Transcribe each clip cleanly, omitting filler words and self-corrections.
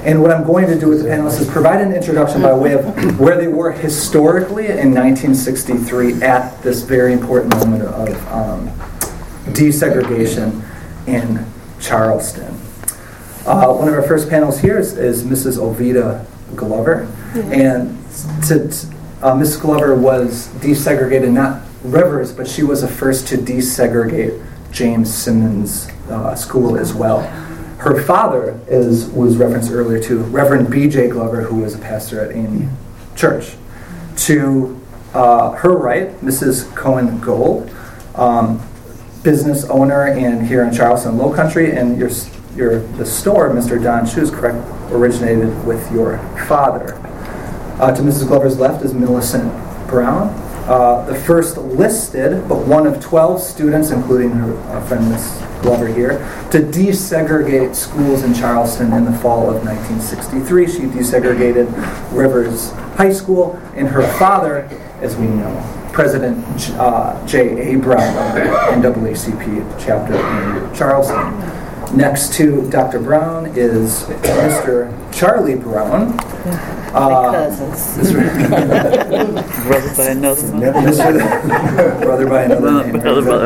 And what I'm going to do with the panelists is provide an introduction by way of where they were historically in 1963 at this very important moment of desegregation in Charleston. One of our first panels here is Mrs. Ovida Glover. And Mrs. Glover was desegregated, not Rivers, but she was the first to desegregate James Simmons School as well. Her father was referenced earlier to Reverend B.J. Glover, who was a pastor at Amy Church. To her right, Mrs. Cohen Gold, business owner here in Charleston Low Country, and the store, Mr. Don Shoes, correct, originated with your father. To Mrs. Glover's left is Millicent Brown, the first listed, but one of 12 students, including her friend Miss Glover here, to desegregate schools in Charleston in the fall of 1963. She desegregated Rivers High School, and her father, as we know, President J.A. Brown of the NAACP chapter in Charleston. Next to Dr. Brown is Mr. Charlie Brown. Cousins. Brother by another Brother by another name.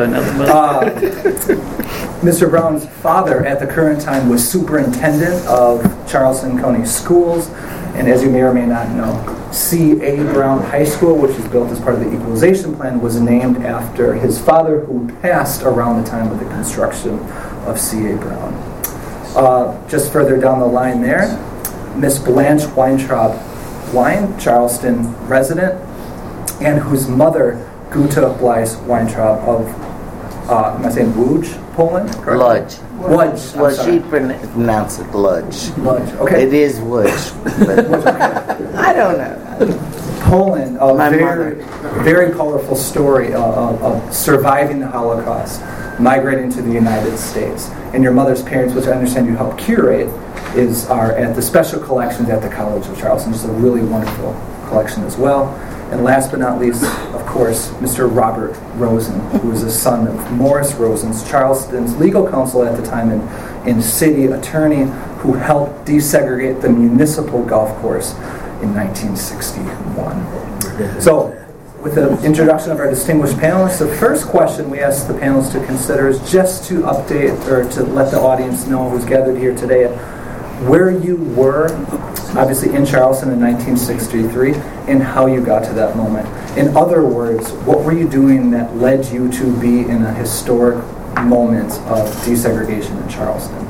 Mr. Brown's father at the current time was superintendent of Charleston County Schools, and as you may or may not know, C.A. Brown High School, which is built as part of the equalization plan, was named after his father, who passed around the time of the construction of C.A. Brown. Just further down the line there, Miss Blanche Weintraub Wine, Charleston resident, and whose mother, Guta Blyce Weintraub of, am I saying Łódź, Poland? Łódź. Łódź. Well, she pronounced it Łódź. Łódź, okay. It is Łódź, but I don't know. Poland, a very colorful story of surviving the Holocaust, migrating to the United States. And your mother's parents, which I understand you helped curate, are at the special collections at the College of Charleston. It's a really wonderful collection as well. And last but not least, of course, Mr. Robert Rosen, who was the son of Morris Rosen, Charleston's legal counsel at the time and city attorney, who helped desegregate the municipal golf course in 1961. So, with the introduction of our distinguished panelists, the first question we ask the panelists to consider is just to update or to let the audience know who's gathered here today where you were, obviously in Charleston in 1963, and how you got to that moment. In other words, what were you doing that led you to be in a historic moment of desegregation in Charleston?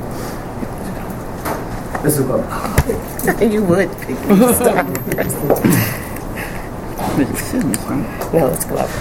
Mrs. Glover. You would pick me stop. No, it's Glover.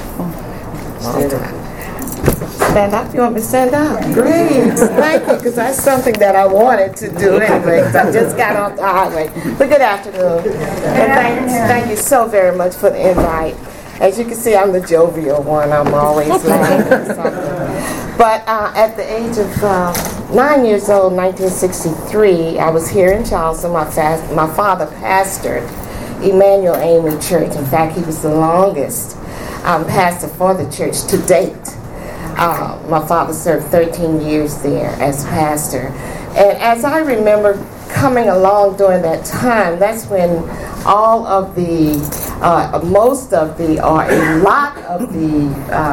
Stand up? You want me to stand up? Great. Thank you, because that's something that I wanted to do anyway. I just got off the highway. But good afternoon. And thank you so very much for the invite. As you can see, I'm the jovial one. I'm always laughing or something. But at the age of 9 years old, 1963, I was here in Charleston. My father pastored Emmanuel AME Church. In fact, he was the longest pastor for the church to date. My father served 13 years there as pastor. And as I remember coming along during that time, that's when all of the, most of the, or a lot of the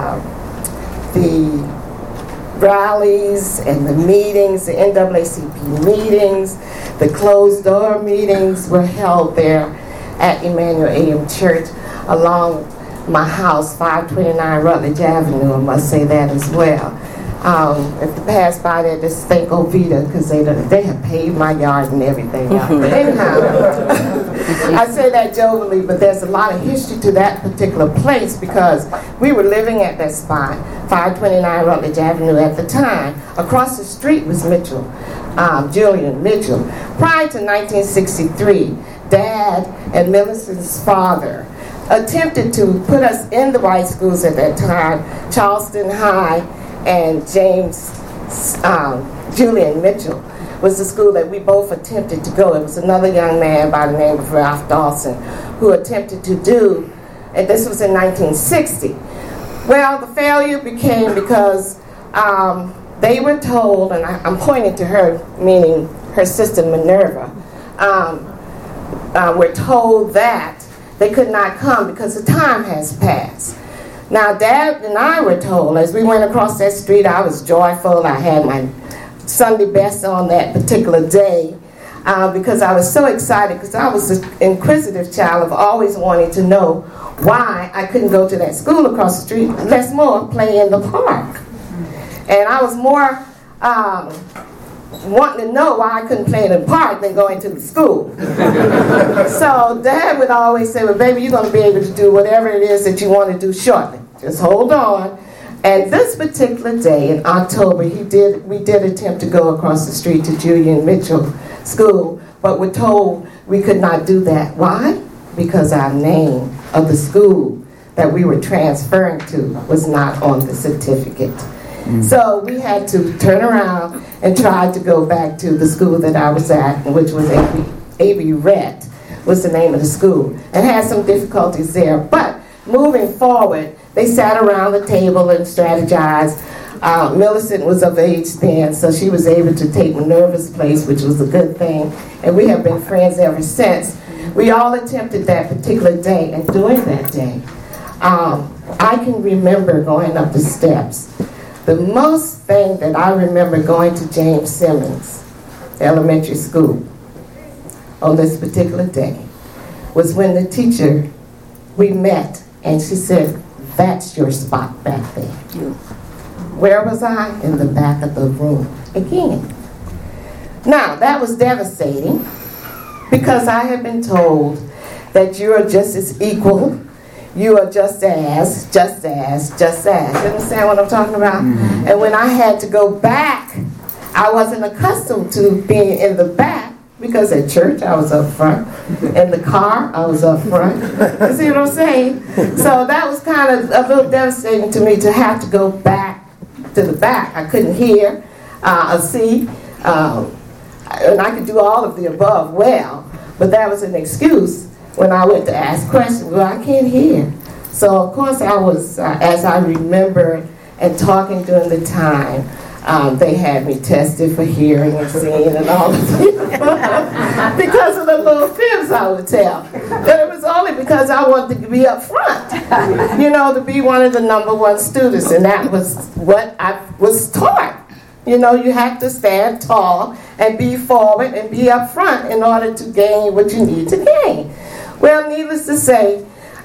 rallies and the meetings, the NAACP meetings, the closed door meetings were held there at Emmanuel AME Church along my house, 529 Rutledge Avenue. I must say that as well. If you pass by there, just thank Ovida, because they have paved my yard and everything out. But anyhow, I say that jovially, but there's a lot of history to that particular place because we were living at that spot, 529 Rutledge Avenue at the time. Across the street was Mitchell, Julian Mitchell. Prior to 1963, Dad and Millicent's father attempted to put us in the white schools at that time, Charleston High and James Julian Mitchell was the school that we both attempted to go. It was another young man by the name of Ralph Dawson who attempted to do, and this was in 1960. Well, the failure became because they were told, and I'm pointing to her, meaning her sister Minerva, were told that they could not come because the time has passed. Now, Dad and I were told, as we went across that street, I was joyful. I had my Sunday best on that particular day because I was so excited, because I was an inquisitive child of always wanting to know why I couldn't go to that school across the street, less more play in the park. And I was more wanting to know why I couldn't play in the park than going to the school. So Dad would always say, well, baby, you're going to be able to do whatever it is that you want to do shortly. Just hold on. And this particular day in October, we did attempt to go across the street to Julian Mitchell School, but we're told we could not do that. Why? Because our name of the school that we were transferring to was not on the certificate. So we had to turn around and try to go back to the school that I was at, which was A.B. Rhett was the name of the school, and had some difficulties there. But moving forward, they sat around the table and strategized. Millicent was of age then, so she was able to take Minerva's place, which was a good thing, and we have been friends ever since. We all attempted that particular day, and during that day, I can remember going up the steps. The most thing that I remember going to James Simmons Elementary School on this particular day was when the teacher, we met, and she said, that's your spot back there. Where was I? In the back of the room again. Now, that was devastating because I had been told that you are just as equal. You are just as. You understand what I'm talking about? Mm-hmm. And when I had to go back, I wasn't accustomed to being in the back, because at church I was up front. In the car, I was up front. You see what I'm saying? So that was kind of a little devastating to me to have to go back to the back. I couldn't hear or see, and I could do all of the above well, but that was an excuse when I went to ask questions. Well, I can't hear. So, of course, I was, as I remember and talking during the time, they had me tested for hearing and seeing and all of that because of the little fibs I would tell. But it was only because I wanted to be up front, to be one of the #1 students, and that was what I was taught. You have to stand tall and be forward and be up front in order to gain what you need to gain. Well, needless to say,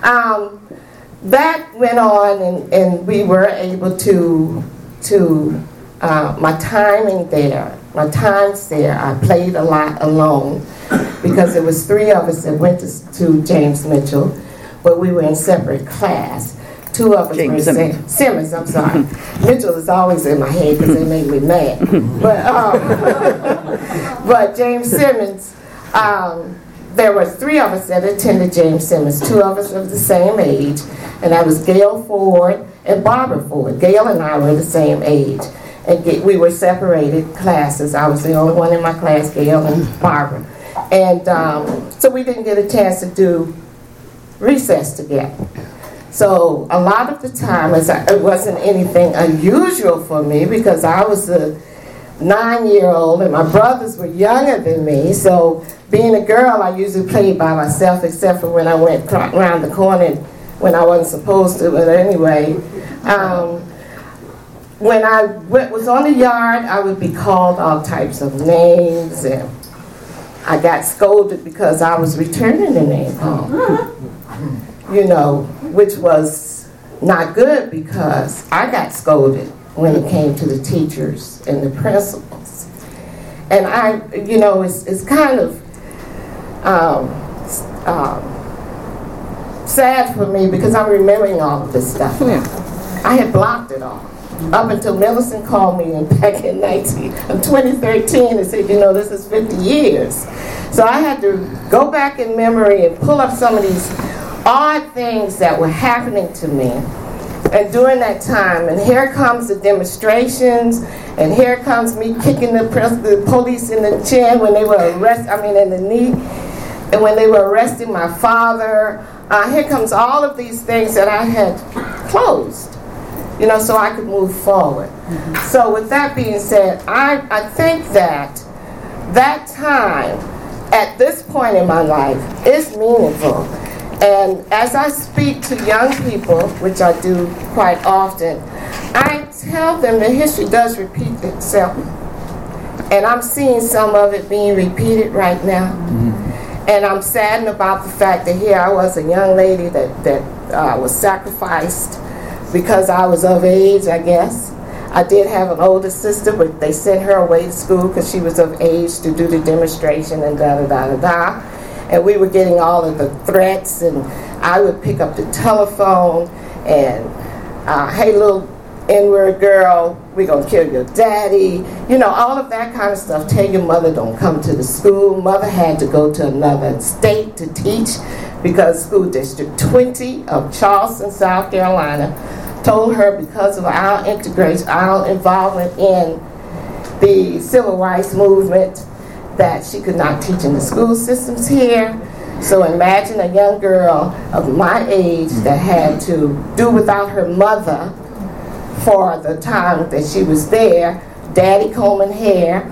that went on, and we were able to my times there, I played a lot alone because there was 3 of us that went to James Mitchell, but we were in separate class. 2 of us were in Simmons, I'm sorry. Mitchell is always in my head because they make me mad. But James Simmons, there were 3 of us that attended James Simmons. 2 of us of the same age, and that was Gail Ford and Barbara Ford. Gail and I were the same age, and we were separated classes. I was the only one in my class, Gail and Barbara. And so we didn't get a chance to do recess together. So a lot of the time, it wasn't anything unusual for me because I was a 9-year-old and my brothers were younger than me. So being a girl, I usually played by myself, except for when I went around the corner when I wasn't supposed to. But anyway, when I was on the yard, I would be called all types of names, and I got scolded because I was returning the name home. Which was not good because I got scolded when it came to the teachers and the principals. And it's kind of sad for me because I'm remembering all of this stuff now. I had blocked it all up until Millicent called me back in 2013 and said, this is 50 years. So I had to go back in memory and pull up some of these odd things that were happening to me. And during that time, and here comes the demonstrations, and here comes me kicking the police in the chin when they were in the knee, and when they were arresting my father. Here comes all of these things that I had closed, so I could move forward. Mm-hmm. So with that being said, I think that time at this point in my life, it's meaningful. And as I speak to young people, which I do quite often, I tell them that history does repeat itself. And I'm seeing some of it being repeated right now. And I'm saddened about the fact that here I was, a young lady that was sacrificed because I was of age, I guess. I did have an older sister, but they sent her away to school because she was of age to do the demonstration and da-da-da-da-da. And we were getting all of the threats, and I would pick up the telephone and, hey, little N-word girl, we're going to kill your daddy. You know, all of that kind of stuff. Tell your mother don't come to the school. Mother had to go to another state to teach because School District 20 of Charleston, South Carolina, told her because of our integration, our involvement in the civil rights movement, that she could not teach in the school systems here. So imagine a young girl of my age that had to do without her mother for the time that she was there. Daddy combing hair.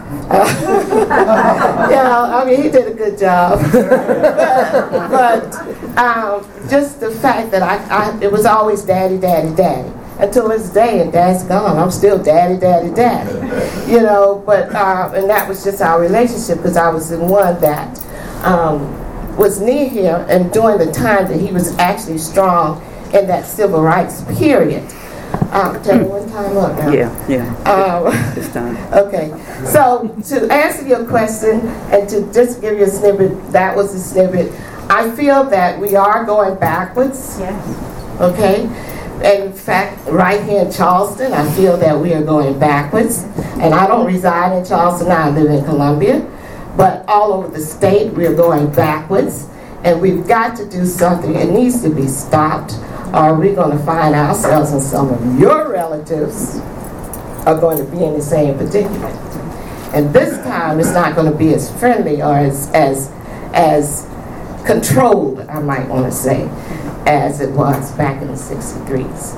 I mean, he did a good job. but just the fact that it was always daddy, daddy, daddy. Until this day, and Dad's gone. I'm still daddy, daddy, daddy. You know, but, and that was just our relationship because I was the one that was near him and during the time that he was actually strong in that civil rights period. Tell me one time up now. Yeah. This time. Okay. So to answer your question and to just give you a snippet, that was a snippet. I feel that we are going backwards. Yes. Okay. In fact, right here in Charleston, I feel that we are going backwards. And I don't reside in Charleston, I live in Columbia. But all over the state, we are going backwards. And we've got to do something. It needs to be stopped, or we're going to find ourselves and some of your relatives are going to be in the same predicament. And this time, it's not going to be as friendly or as controlled, I might want to say, as it was back in the 63s.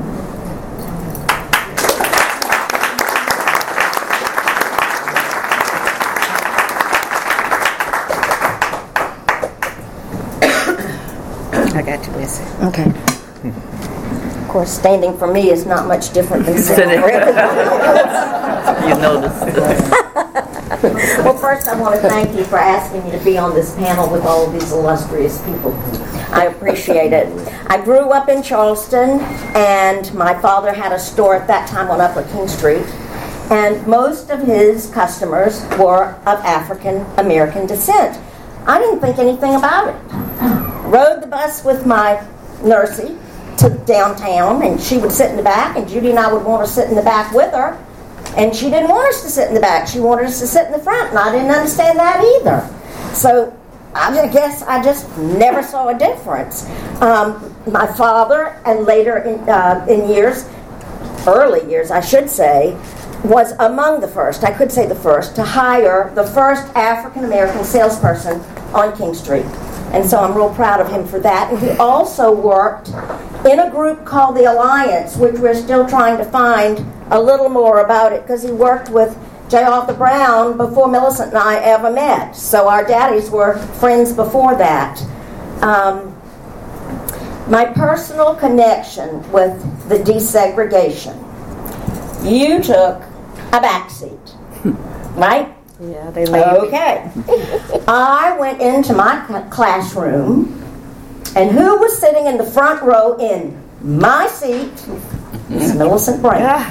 I got you, Bessie. Okay. Of course, standing for me is not much different than sitting for everyone. You noticed. Well, first I want to thank you for asking me to be on this panel with all of these illustrious people. I appreciate it. I grew up in Charleston, and my father had a store at that time on Upper King Street, and most of his customers were of African American descent. I didn't think anything about it. Rode the bus with my nursie to downtown, and she would sit in the back, and Judy and I would want to sit in the back with her, and she didn't want us to sit in the back. She wanted us to sit in the front, and I didn't understand that either. So I guess I just never saw a difference. My father, and later in years, early years I should say, was among the first, I could say the first, to hire the first African-American salesperson on King Street. And so I'm real proud of him for that. And he also worked in a group called the Alliance, which we're still trying to find a little more about it, because he worked with J. Arthur Brown before Millicent and I ever met. So our daddies were friends before that. My personal connection with the desegregation. You took a backseat, right? Yeah, they laid me. Okay. I went into my classroom, and who was sitting in the front row in my seat? Miss Millicent Brown,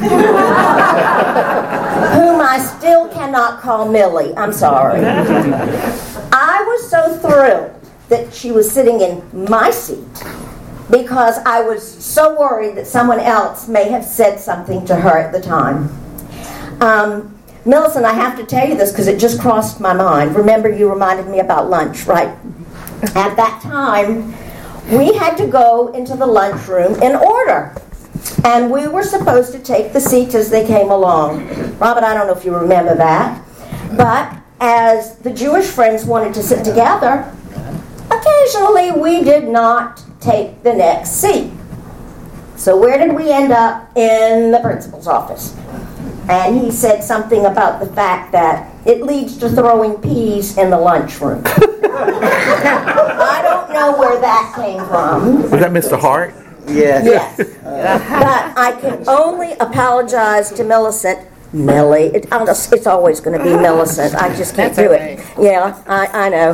whom I still cannot call Millie. I'm sorry. I was so thrilled that she was sitting in my seat because I was so worried that someone else may have said something to her at the time. Millicent, I have to tell you this because it just crossed my mind. Remember, you reminded me about lunch, right? At that time, we had to go into the lunchroom in order. And we were supposed to take the seats as they came along. Robert, I don't know if you remember that. But as the Jewish friends wanted to sit together, occasionally we did not take the next seat. So where did we end up? In the principal's office. And he said something about the fact that it leads to throwing peas in the lunchroom. I don't know where that came from. Was that Mr. Hart? Yes. But I can only apologize to Millicent. Millie. It's always going to be Millicent. I just can't do it. Yeah, I know.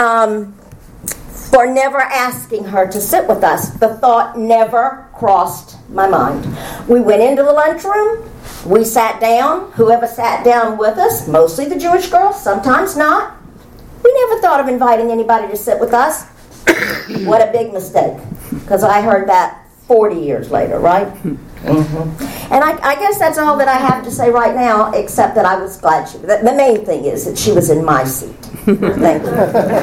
For never asking her to sit with us. The thought never crossed my mind. We went into the lunchroom. We sat down. Whoever sat down with us, mostly the Jewish girls, sometimes not. We never thought of inviting anybody to sit with us. What a big mistake. Because I heard that 40 years later, right? Mm-hmm. And I guess that's all that I have to say right now, except that I was glad the main thing is that she was in my seat. Thank you.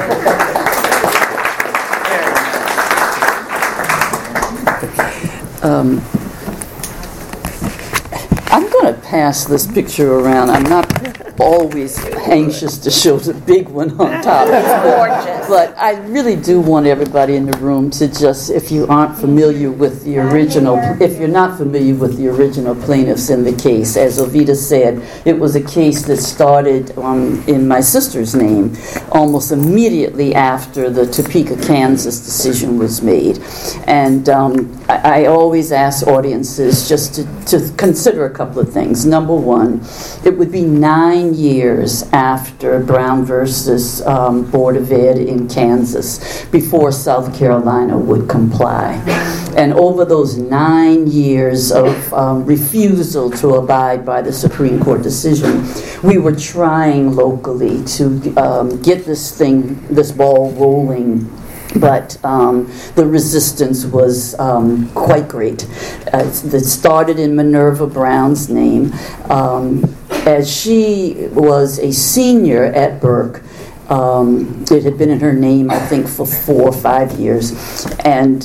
I'm going to pass this picture around. I'm not always anxious to show the big one on top. It's gorgeous. But I really do want everybody in the room to just, if you aren't familiar with the original, if you're not familiar with the original plaintiffs in the case, as Ovita said, it was a case that started in my sister's name almost immediately after the Topeka, Kansas decision was made. And I always ask audiences just to consider a couple of things. Number one, it would be 9 years after Brown versus Board of Ed in Kansas before South Carolina would comply. And over those 9 years of refusal to abide by the Supreme Court decision, we were trying locally to get this ball rolling. But the resistance was quite great. It started in Minerva Brown's name. As she was a senior at Burke, it had been in her name, I think, for 4 or 5 years. And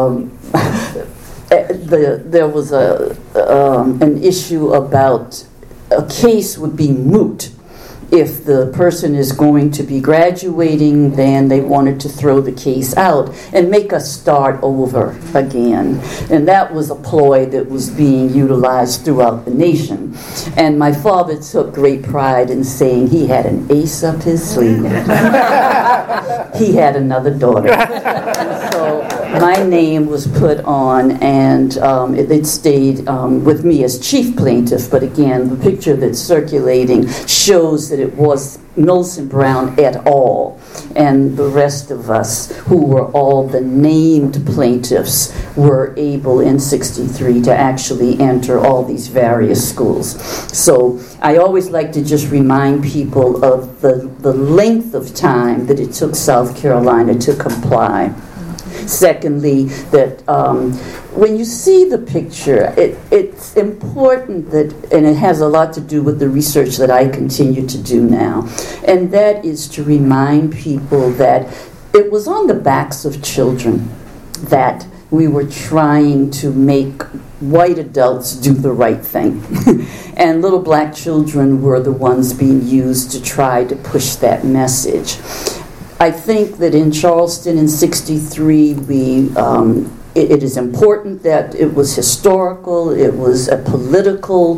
there was an issue about a case would be moot. If the person is going to be graduating, then they wanted to throw the case out and make us start over again. And that was a ploy that was being utilized throughout the nation. And my father took great pride in saying he had an ace up his sleeve. He had another daughter. So my name was put on, and it stayed with me as chief plaintiff. But again, the picture that's circulating shows that it was Millicent Brown et al. And the rest of us, who were all the named plaintiffs, were able in '63 to actually enter all these various schools. So I always like to just remind people of the length of time that it took South Carolina to comply. Secondly, that when you see the picture, it's important that, and it has a lot to do with the research that I continue to do now, and that is to remind people that it was on the backs of children that we were trying to make white adults do the right thing. And little black children were the ones being used to try to push that message. I think that in Charleston in '63, it is important that it was historical, it was a political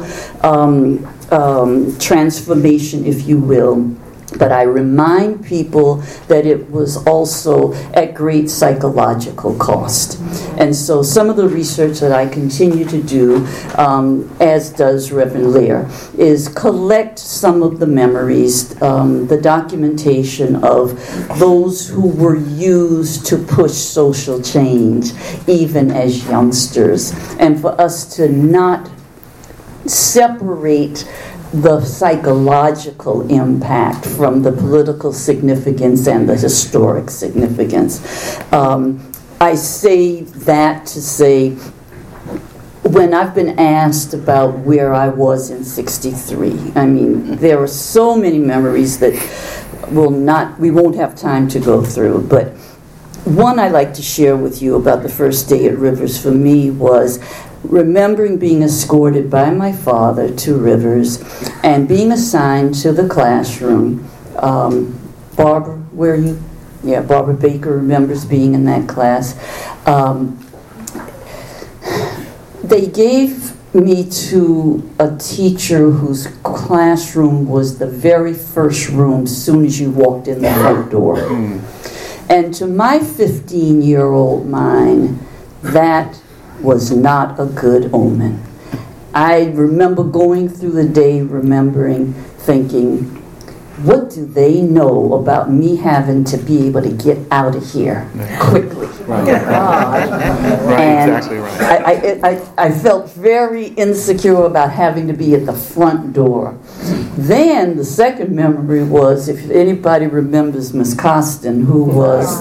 transformation, if you will. But I remind people that it was also at great psychological cost. And so some of the research that I continue to do, as does Reverend Lear, is collect some of the memories, the documentation of those who were used to push social change, even as youngsters. And for us to not separate the psychological impact from the political significance and the historic significance. I say that to say, when I've been asked about where I was in '63, I mean, there are so many memories that we won't have time to go through, but one I like to share with you about the first day at Rivers for me was remembering being escorted by my father to Rivers and being assigned to the classroom. Barbara, where are you? Yeah, Barbara Baker remembers being in that class. They gave me to a teacher whose classroom was the very first room as soon as you walked in the front door. And to my 15-year-old mind, that was not a good omen. I remember going through the day thinking, what do they know about me having to be able to get out of here quickly? Right. And Exactly right. I felt very insecure about having to be at the front door. Then the second memory was, if anybody remembers Miss Costin, who was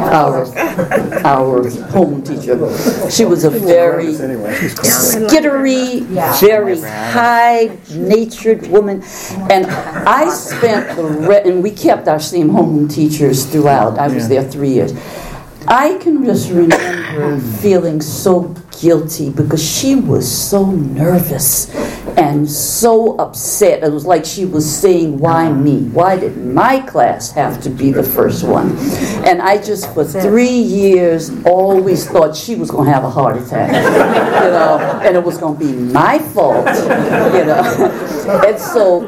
our home teacher, she was a very skittery, very high-natured woman, and I spent and we kept our same home teachers throughout. I was there 3 years. I can just remember feeling so guilty because she was so nervous and so upset. It was like she was saying, why me? Why did my class have to be the first one? And I just, for 3 years, always thought she was going to have a heart attack, and it was going to be my fault, And so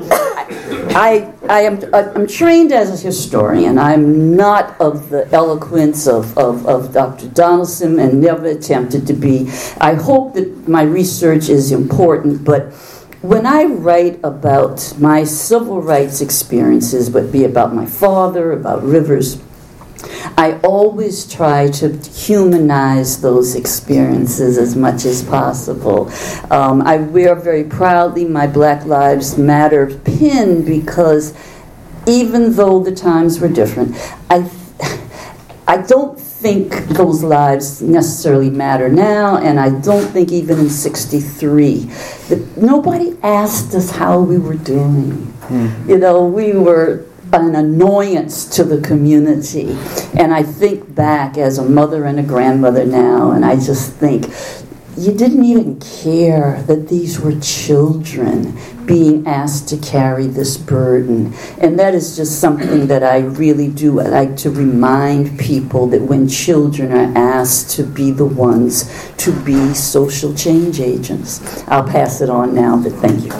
I'm trained as a historian. I'm not of the eloquence of Dr. Donaldson and never attempted to be. I hope that my research is important, but when I write about my civil rights experiences, but be about my father, about Rivers, I always try to humanize those experiences as much as possible. I wear very proudly my Black Lives Matter pin because even though the times were different, I don't think those lives necessarily matter now, and I don't think even in '63 that nobody asked us how we were doing. We were an annoyance to the community. And I think back as a mother and a grandmother now, and I just think, you didn't even care that these were children being asked to carry this burden. And that is just something that I really do. I like to remind people that when children are asked to be the ones to be social change agents. I'll pass it on now, but thank you.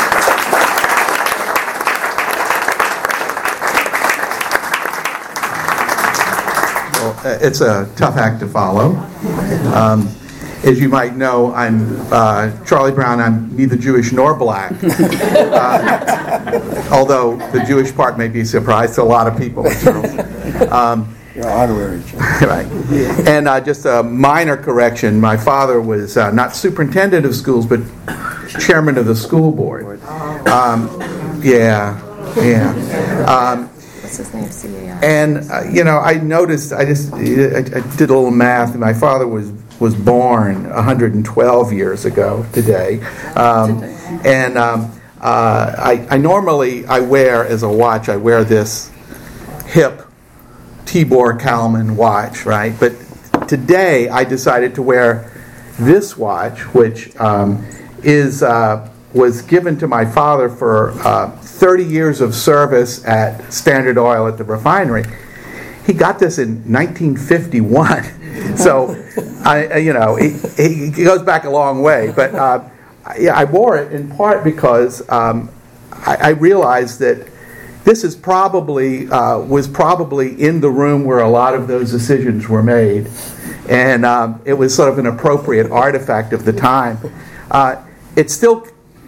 It's a tough act to follow. As you might know, I'm Charlie Brown. I'm neither Jewish nor black, although the Jewish part may be a surprise to a lot of people. You're honorary. Right. And just a minor correction. My father was not superintendent of schools, but chairman of the school board. What's his name? C.A.I. And I noticed. I did a little math. And my father was born 112 years ago today, and I normally wear as a watch. I wear this hip Tibor Kalman watch, right? But today I decided to wear this watch, which was given to my father for 30 years of service at Standard Oil at the refinery. He got this in 1951, so it goes back a long way. But I wore it in part because I realized that this is was probably in the room where a lot of those decisions were made, and it was sort of an appropriate artifact of the time. It still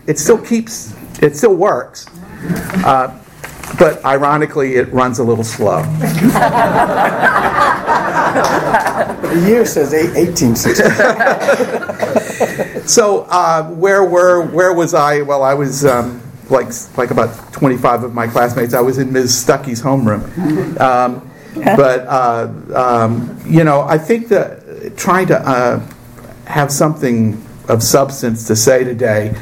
works, but ironically, it runs a little slow. The year says 1860. So where was I? Well, I was like about 25 of my classmates. I was in Ms. Stuckey's homeroom. I think that trying to have something of substance to say today.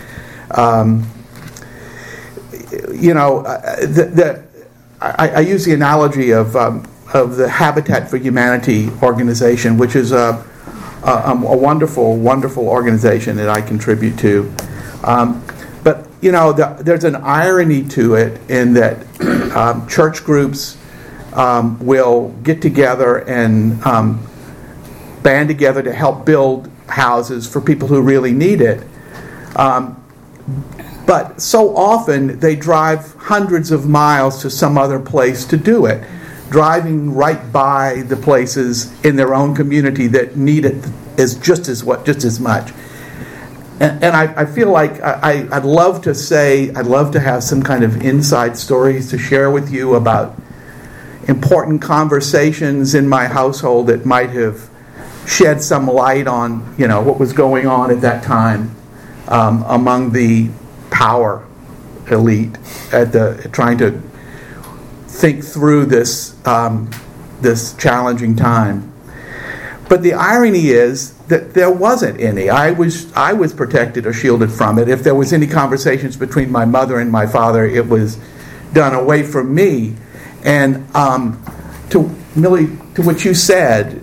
I use the analogy of the Habitat for Humanity organization, which is a wonderful, wonderful organization that I contribute to. But there's an irony to it in that church groups will get together and band together to help build houses for people who really need it. But so often they drive hundreds of miles to some other place to do it, driving right by the places in their own community that need it just as much. And I feel like I'd love to have some kind of inside stories to share with you about important conversations in my household that might have shed some light on, what was going on at that time among the power elite trying to think through this challenging time. But the irony is that there wasn't any. I was protected or shielded from it. If there was any conversations between my mother and my father, it was done away from me. And to Millie, to what you said,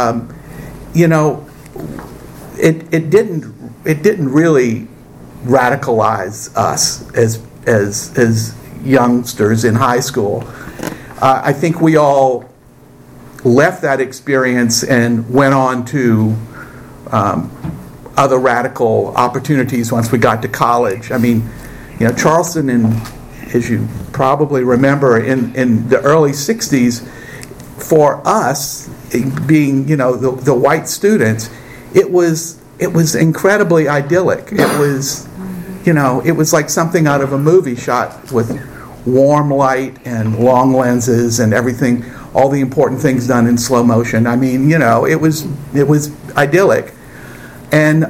it didn't really radicalize us as youngsters in high school. I think we all left that experience and went on to other radical opportunities once we got to college. I mean, Charleston, as you probably remember, in the early 60s, for us, being, the white students, it was incredibly idyllic. It was like something out of a movie shot with warm light and long lenses and everything, all the important things done in slow motion. I mean, it was idyllic. And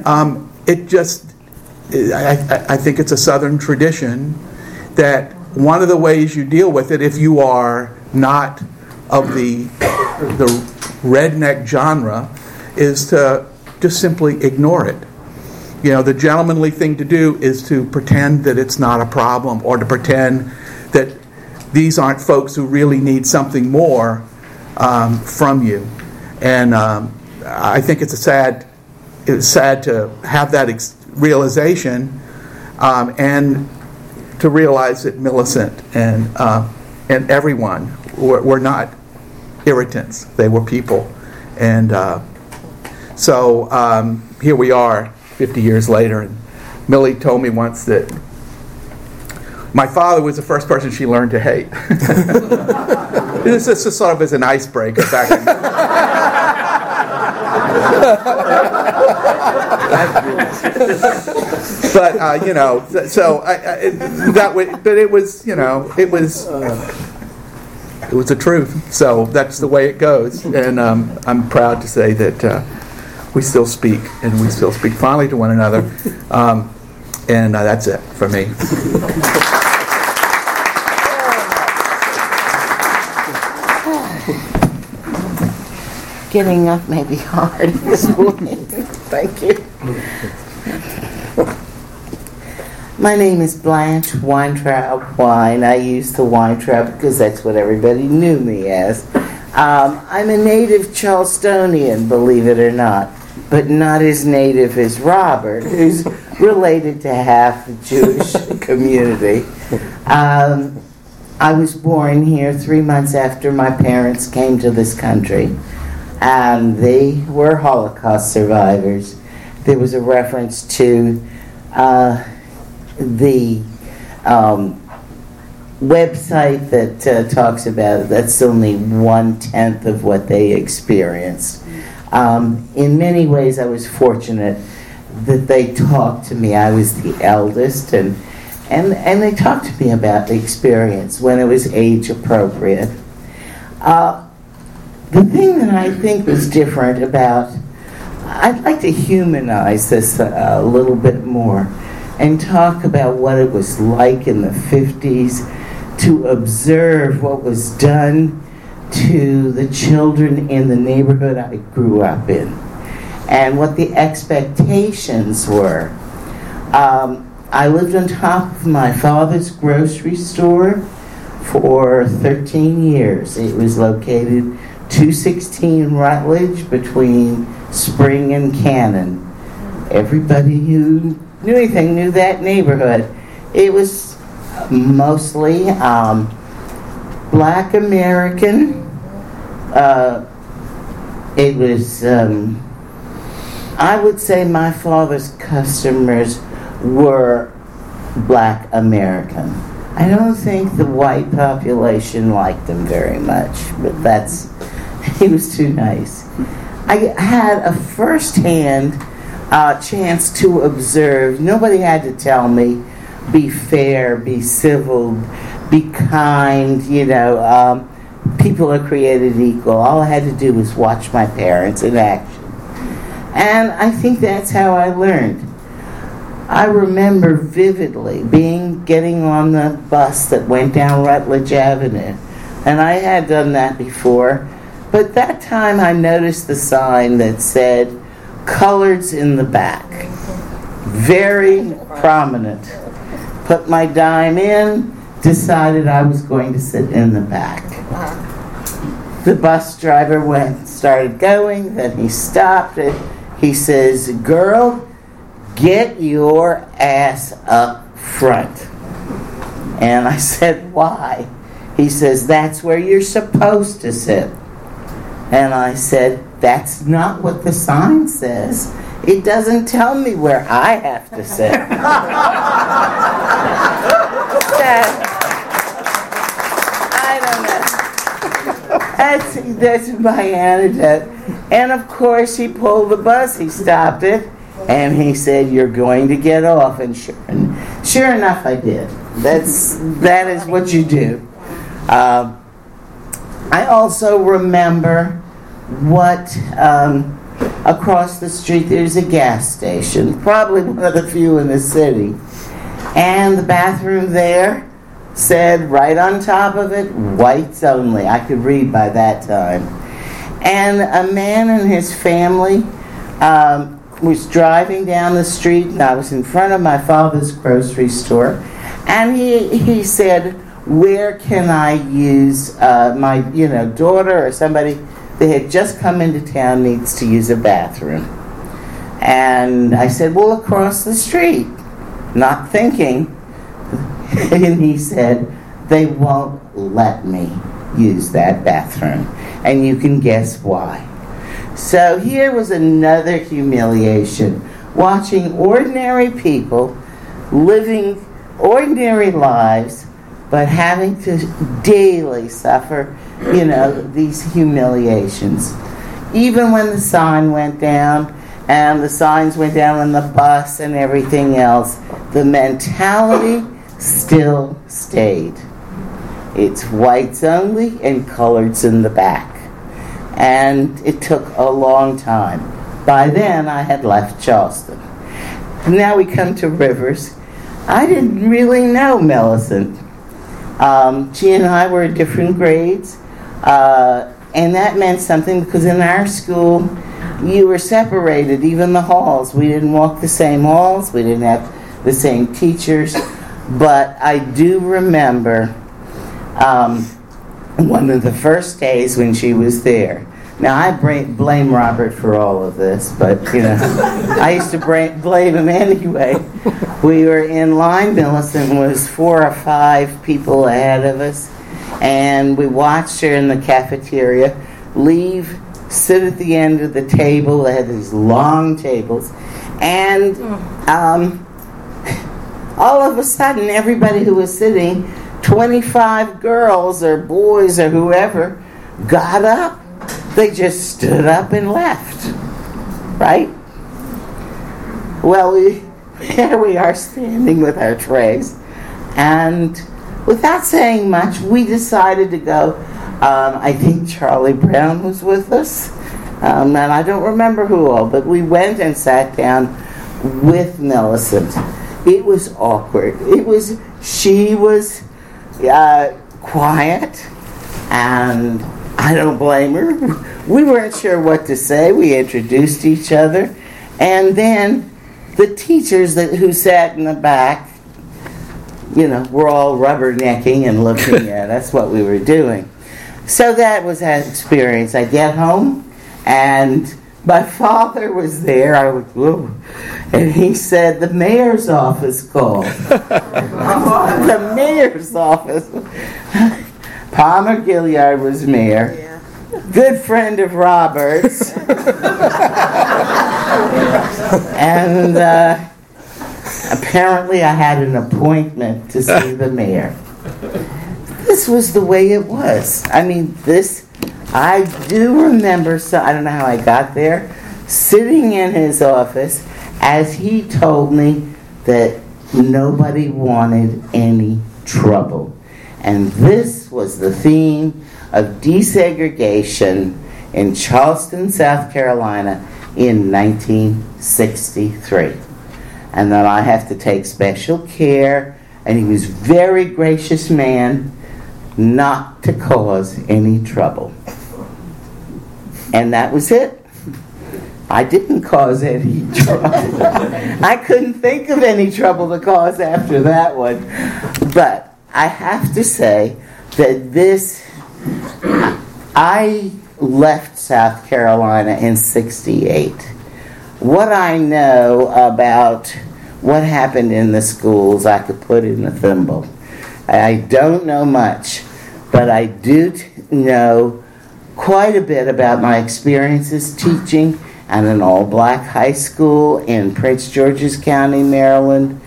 I think it's a Southern tradition that one of the ways you deal with it, if you are not of the redneck genre, is to just simply ignore it. The gentlemanly thing to do is to pretend that it's not a problem, or to pretend that these aren't folks who really need something more from you. And I think it's sad to have that realization, and to realize that Millicent and everyone were not irritants. They were people. And so here we are 50 years later, and Millie told me once that my father was the first person she learned to hate. This is sort of as an icebreaker back in but it was the truth. So that's the way it goes, and I'm proud to say that we still speak, and we still speak fondly to one another, and that's it for me. Getting up may be hard this morning. Thank you. My name is Blanche Weintraub Wine. I use the Weintraub because that's what everybody knew me as. I'm a native Charlestonian, believe it or not, but not as native as Robert, who's related to half the Jewish community. I was born here 3 months after my parents came to this country. They were Holocaust survivors. There was a reference to the website that talks about it. That's only 1/10 of what they experienced. In many ways, I was fortunate that they talked to me. I was the eldest, and they talked to me about the experience when it was age appropriate. The thing that I think was different I'd like to humanize this a little bit more and talk about what it was like in the 50s to observe what was done to the children in the neighborhood I grew up in and what the expectations were. I lived on top of my father's grocery store for 13 years. It was located 216 Rutledge between Spring and Cannon. Everybody who knew anything knew that neighborhood. It was mostly Black American. It was, I would say my father's customers were Black American. I don't think the white population liked him very much, but he was too nice. I had a first-hand chance to observe. Nobody had to tell me, be fair, be civil, be kind, people are created equal. All I had to do was watch my parents in action. And I think that's how I learned. I remember vividly getting on the bus that went down Rutledge Avenue. And I had done that before. But that time I noticed the sign that said, "Coloreds in the back." Very prominent. Put my dime in, decided I was going to sit in the back. The bus driver started going, then he stopped it. He says, "Girl, get your ass up front." And I said, "Why?" He says, "That's where you're supposed to sit." And I said, "That's not what the sign says. It doesn't tell me where I have to sit." I don't know. That's my anecdote. And of course, he pulled the bus. He stopped it. And he said, "You're going to get off." And sure enough, I did. That is what you do. I also remember across the street there's a gas station, probably one of the few in the city. And the bathroom there said right on top of it, "Whites only." I could read by that time. And a man and his family was driving down the street, and I was in front of my father's grocery store, and he said, "Where can I use my daughter or somebody that had just come into town needs to use a bathroom?" And I said, "Well, across the street," not thinking. And he said, "They won't let me use that bathroom." And you can guess why. So here was another humiliation, watching ordinary people living ordinary lives, but having to daily suffer, these humiliations. Even when the sign went down, and the signs went down on the bus and everything else, the mentality still stayed. It's whites only and coloreds in the back. And it took a long time. By then, I had left Charleston. Now we come to Rivers. I didn't really know Millicent. She and I were in different grades, and that meant something because in our school, you were separated, even the halls. We didn't walk the same halls, we didn't have the same teachers, but I do remember one of the first days when she was there. Now, I blame Robert for all of this, but, I used to blame him anyway. We were in line. Millicent was 4 or 5 people ahead of us, and we watched her in the cafeteria leave, sit at the end of the table. They had these long tables, and all of a sudden, everybody who was sitting, 25 girls or boys or whoever, got up. They just stood up and left, right? Well, here we are standing with our trays, and without saying much, we decided to go. I think Charlie Brown was with us, and I don't remember who all, but we went and sat down with Millicent. It was awkward. She was quiet, and I don't blame her. We weren't sure what to say. We introduced each other. And then the teachers who sat in the back, were all rubbernecking and looking at us, what we were doing. So that was that experience. I get home, and my father was there. I was, whoa. And he said, "The mayor's office called." The mayor's office. Palmer Gilliard was mayor. Yeah. Good friend of Robert's. And apparently I had an appointment to see the mayor. This was the way it was. I mean, I do remember, so I don't know how I got there, sitting in his office as he told me that nobody wanted any trouble. And this was the theme of desegregation in Charleston, South Carolina in 1963. And that I have to take special care, and he was a very gracious man, not to cause any trouble. And that was it. I didn't cause any trouble. I couldn't think of any trouble to cause after that one. But I have to say that I left South Carolina in '68. What I know about what happened in the schools, I could put in a thimble. I don't know much, but I do know quite a bit about my experiences teaching at an all-black high school in Prince George's County, Maryland,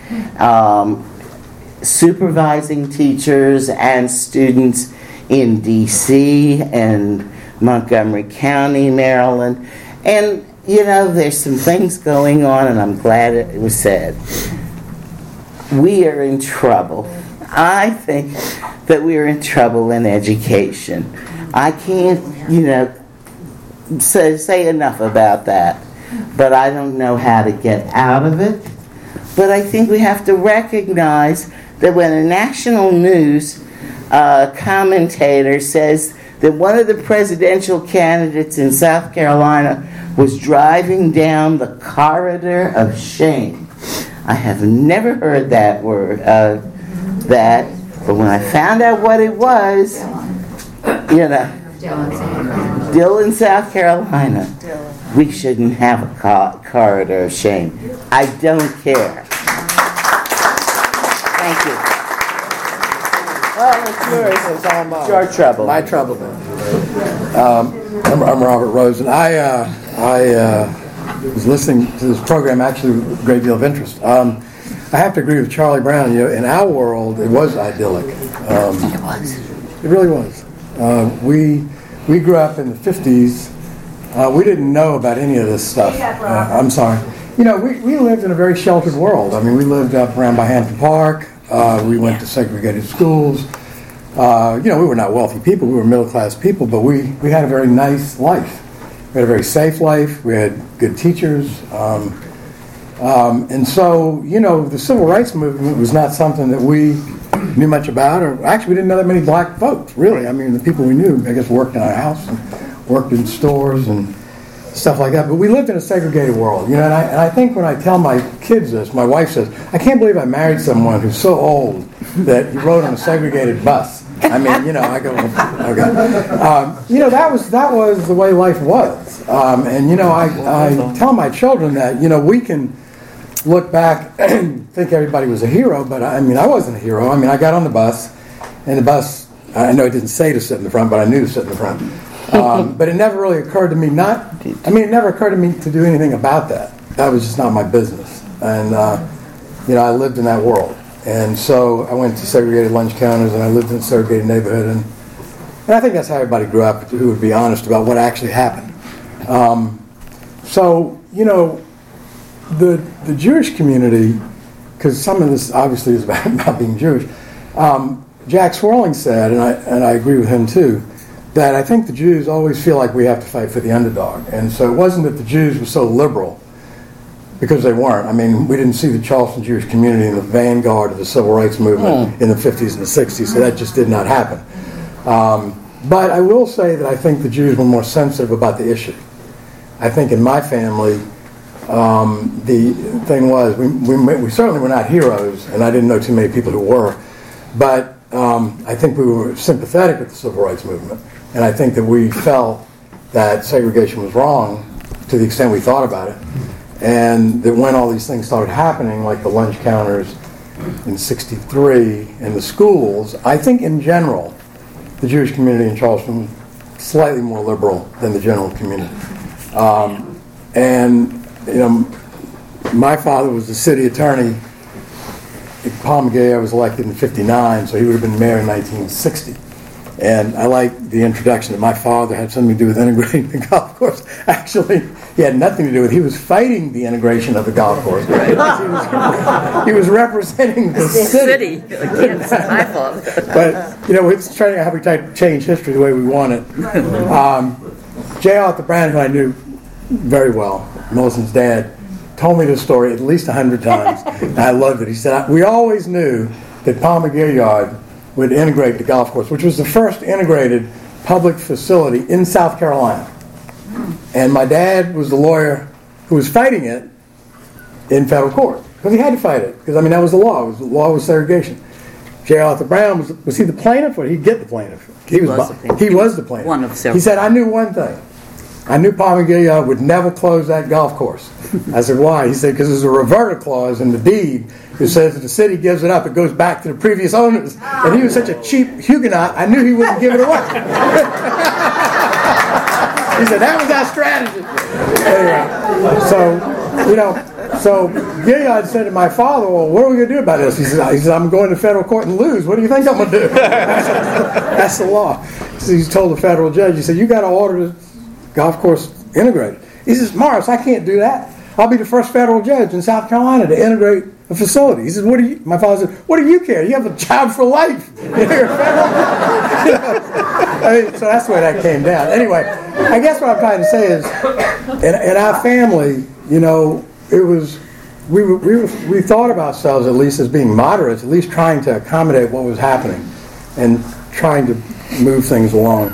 supervising teachers and students in D.C. and Montgomery County, Maryland. And, there's some things going on, and I'm glad it was said. We are in trouble. I think that we are in trouble in education. I can't, say enough about that, but I don't know how to get out of it. But I think we have to recognize that when a national news commentator says that one of the presidential candidates in South Carolina was driving down the corridor of shame. I have never heard that word, but when I found out what it was, Dillon, South Carolina, we shouldn't have a corridor of shame. I don't care. Thank you. Well, it's yours. It's all mine. Your trouble. My trouble, then. I'm Robert Rose, and I was listening to this program actually with a great deal of interest. I have to agree with Charlie Brown. In our world, it was idyllic. It was. It really was. We grew up in the 50s. We didn't know about any of this stuff. I'm sorry. We lived in a very sheltered world. I mean, we lived up around by Hampton Park. We went to segregated schools. We were not wealthy people. We were middle-class people, but we had a very nice life. We had a very safe life. We had good teachers. And so, the civil rights movement was not something that we knew much about, or actually we didn't know that many black folks, really. I mean, the people we knew, I guess, worked in our house and worked in stores and stuff like that. But we lived in a segregated world, and I think when I tell my kids this, my wife says, I can't believe I married someone who's so old that he rode on a segregated bus. I mean, I go, okay. That was the way life was. And, I tell my children that, we can look back and think everybody was a hero, but I wasn't a hero. I got on the bus, and the bus, I know it didn't say to sit in the front, but I knew to sit in the front. But it never really occurred to me it never occurred to me to do anything about that. That was just not my business. And, I lived in that world. And so I went to segregated lunch counters, and I lived in a segregated neighborhood. And I think that's how everybody grew up, who would be honest about what actually happened. The Jewish community, because some of this obviously is about being Jewish, Jack Swarling said, and I agree with him too, that I think the Jews always feel like we have to fight for the underdog. And so it wasn't that the Jews were so liberal, because they weren't. We didn't see the Charleston Jewish community in the vanguard of the civil rights movement in the 50s and the 60s, so that just did not happen. But I will say that I think the Jews were more sensitive about the issue. I think in my family, the thing was, we certainly were not heroes, and I didn't know too many people who were, but I think we were sympathetic with the civil rights movement, and I think that we felt that segregation was wrong to the extent we thought about it, and that when all these things started happening, like the lunch counters in '63 and the schools, I think in general, the Jewish community in Charleston was slightly more liberal than the general community. My father was the city attorney Paul McGee was elected in '59, so he would have been mayor in 1960. And I like the introduction that my father had something to do with integrating the golf course. Actually, he had nothing to do with it. He was fighting the integration of the golf course. He was representing the city. Against my father. But, you know, it's trying to how we try to change history the way we want it. J. Arthur Brown, who I knew very well, Millicent's dad, told me this story at least 100 times. And I loved it. He said, we always knew that Paul McGee Yard would integrate the golf course, which was the first integrated public facility in South Carolina. And my dad was the lawyer who was fighting it in federal court, because he had to fight it, because, I mean, that was the law. The law was segregation. J. Arthur Brown, was he the plaintiff, or did he get the plaintiff? He was the plaintiff. One of several. He said, I knew one thing. I knew Paul McGee would never close that golf course. I said, why? He said, because there's a reverter clause in the deed that says if the city gives it up, it goes back to the previous owners. And he was such a cheap Huguenot, I knew he wouldn't give it away. He said, that was our strategy. Anyway, so, you know, so Gilead said to my father, well, what are we going to do about this? He said, I'm going to federal court and lose. What do you think I'm going to do? That's the law. So he told the federal judge, he said, you got to order the golf course integrated. He says, Morris, I can't do that. I'll be the first federal judge in South Carolina to integrate a facility. He says, my father said, what do you care? You have a job for life. You're federal. I mean, so that's the way that came down. Anyway, I guess what I'm trying to say is, in our family, you know, it was, we thought of ourselves at least as being moderates, at least trying to accommodate what was happening and trying to move things along.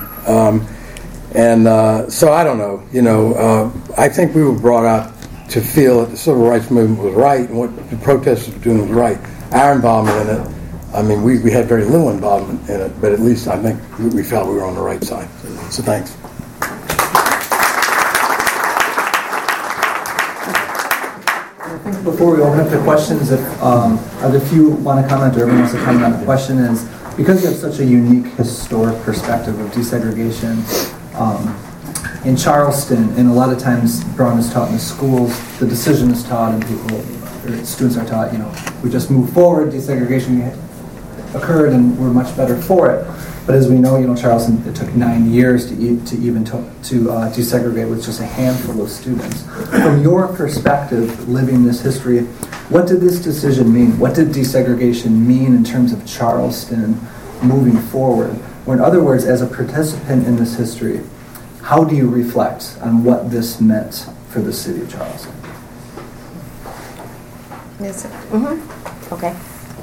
So I don't know, you know, I think we were brought up to feel that the civil rights movement was right and what the protesters were doing was right. Our involvement in it, I mean, we had very little involvement in it, but at least I think we felt we were on the right side. So thanks. I think before we open up to questions, if you want to comment or everyone wants to comment on the question is, because you have such a unique historic perspective of desegregation, in Charleston, and a lot of times Brown is taught in the schools, the decision is taught and students are taught, you know, we just move forward, desegregation occurred and we're much better for it. But as we know, you know, Charleston, it took 9 years to desegregate with just a handful of students. From your perspective, living this history, what did this decision mean? What did desegregation mean in terms of Charleston moving forward? Or in other words, as a participant in this history, how do you reflect on what this meant for the city of Charleston? Yes, sir. Mm-hmm. Okay.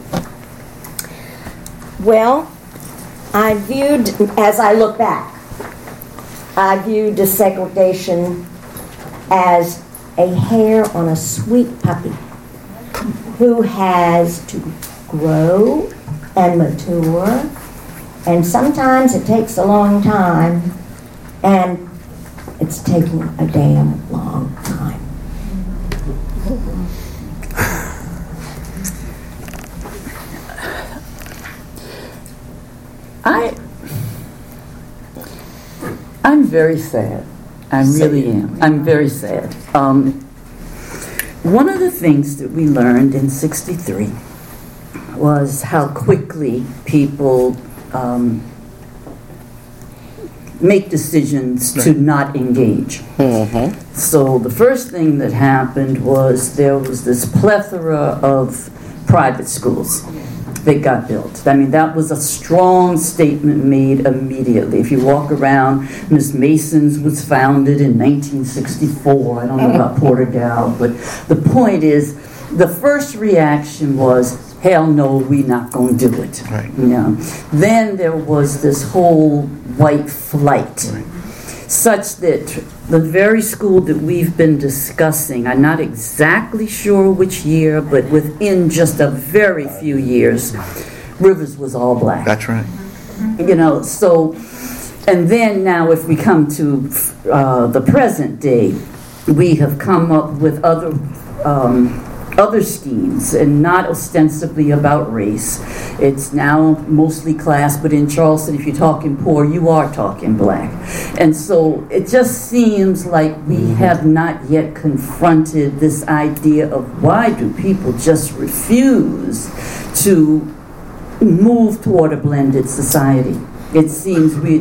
Well, as I look back, I view desegregation as a hair on a sweet puppy who has to grow and mature, and sometimes it takes a long time, and it's taking a damn long time. I'm very sad. I really am. I'm very sad. One of the things that we learned in '63 was how quickly people make decisions to not engage. Mm-hmm. So the first thing that happened was there was this plethora of private schools that got built. I mean, that was a strong statement made immediately. If you walk around, Miss Mason's was founded in 1964. I don't know about Porter-Gaud, but the point is, the first reaction was, hell no, we're not going to do it. Right. You know? Then there was this whole white flight, right, such that the very school that we've been discussing, I'm not exactly sure which year, but within just a very few years, Rivers was all black. That's right. You know, so, and then now if we come to the present day, we have come up with other other schemes and not ostensibly about race. It's now mostly class, but in Charleston, if you're talking poor, you are talking black. And so it just seems like we have not yet confronted this idea of why do people just refuse to move toward a blended society. It seems we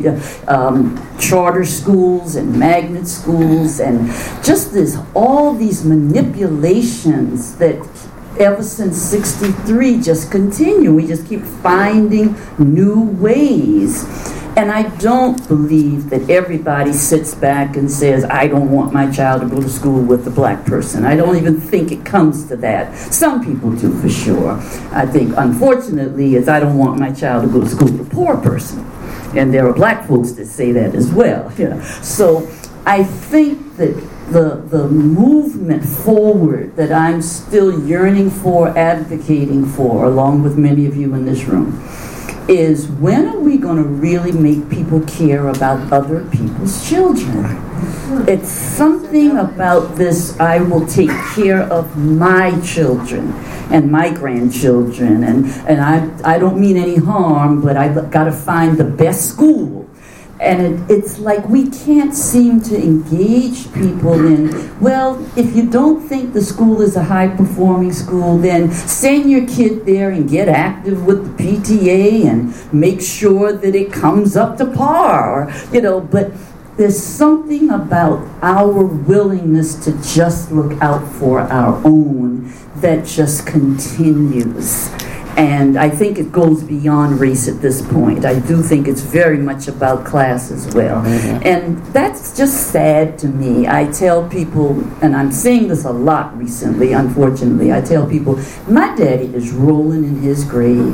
charter schools and magnet schools and just all these manipulations that ever since 63 just continue. We just keep finding new ways. And I don't believe that everybody sits back and says, I don't want my child to go to school with a black person. I don't even think it comes to that. Some people do, for sure. I think, unfortunately, is I don't want my child to go to school with a poor person. And there are black folks that say that as well. So I think that the movement forward that I'm still yearning for, advocating for, along with many of you in this room, is when are we going to really make people care about other people's children? It's something about this, I will take care of my children and my grandchildren, and I don't mean any harm, but I've got to find the best school. And it's like we can't seem to engage people in, well, if you don't think the school is a high-performing school, then send your kid there and get active with the PTA and make sure that it comes up to par, but there's something about our willingness to just look out for our own that just continues. And I think it goes beyond race at this point. I do think it's very much about class as well. And that's just sad to me. I tell people, and I'm saying this a lot recently, unfortunately, I tell people, my daddy is rolling in his grave.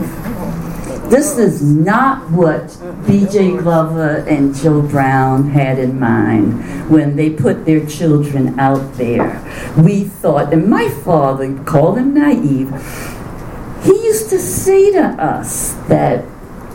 This is not what B.J. Glover and Joe Brown had in mind when they put their children out there. We thought, and my father called him naive, he used to say to us that,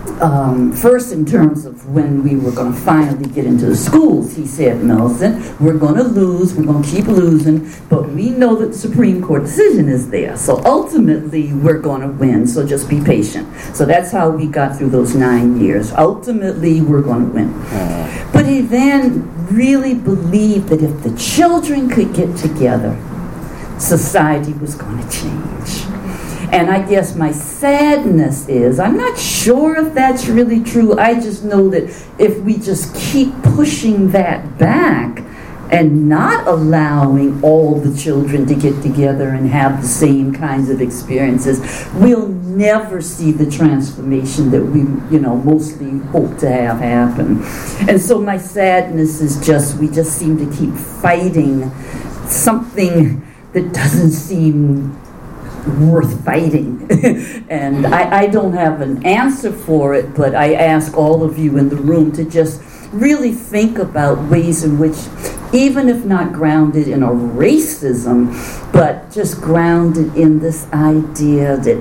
first in terms of when we were going to finally get into the schools, he said, Nelson, we're going to lose, we're going to keep losing, but we know that the Supreme Court decision is there. So ultimately, we're going to win, so just be patient. So that's how we got through those 9 years. Ultimately, we're going to win. But he then really believed that if the children could get together, society was going to change. And I guess my sadness is, I'm not sure if that's really true. I just know that if we just keep pushing that back and not allowing all the children to get together and have the same kinds of experiences, we'll never see the transformation that we, mostly hope to have happen. And so my sadness is we just seem to keep fighting something that doesn't seem worth fighting. And I don't have an answer for it, but I ask all of you in the room to just really think about ways in which, even if not grounded in a racism, but just grounded in this idea that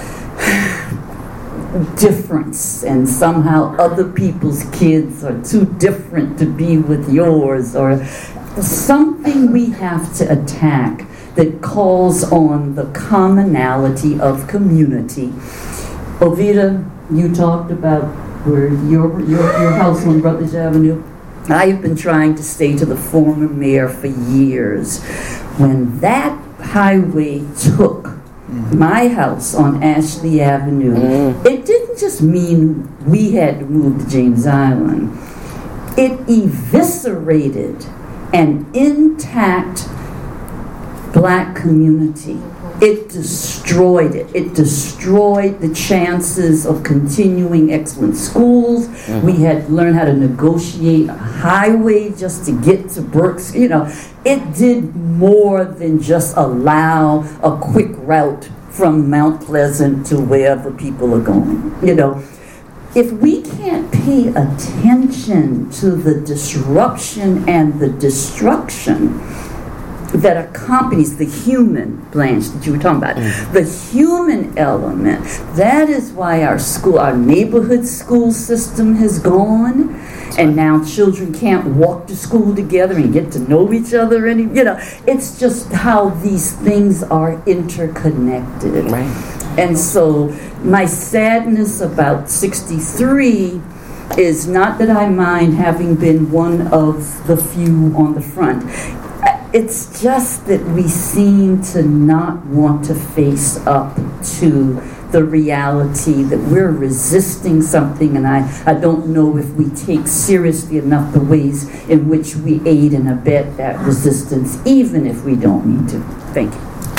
difference and somehow other people's kids are too different to be with yours, or something we have to attack that calls on the commonality of community. Ovita, you talked about where your house on Rutledge Avenue. I've been trying to say to the former mayor for years, when that highway took my house on Ashley Avenue, it didn't just mean we had to move to James Island. It eviscerated an intact Black community. It destroyed it. It destroyed the chances of continuing excellent schools. We had to learn how to negotiate a highway just to get to Berks. It did more than just allow a quick route from Mount Pleasant to wherever people are going. If we can't pay attention to the disruption and the destruction, that accompanies the human, Blanche, that you were talking about, the human element. That is why our neighborhood school system has gone, and now children can't walk to school together and get to know each other. It's just how these things are interconnected. Right. And so my sadness about 63 is not that I mind having been one of the few on the front. It's just that we seem to not want to face up to the reality that we're resisting something, and I don't know if we take seriously enough the ways in which we aid and abet that resistance, even if we don't mean to. Thank you.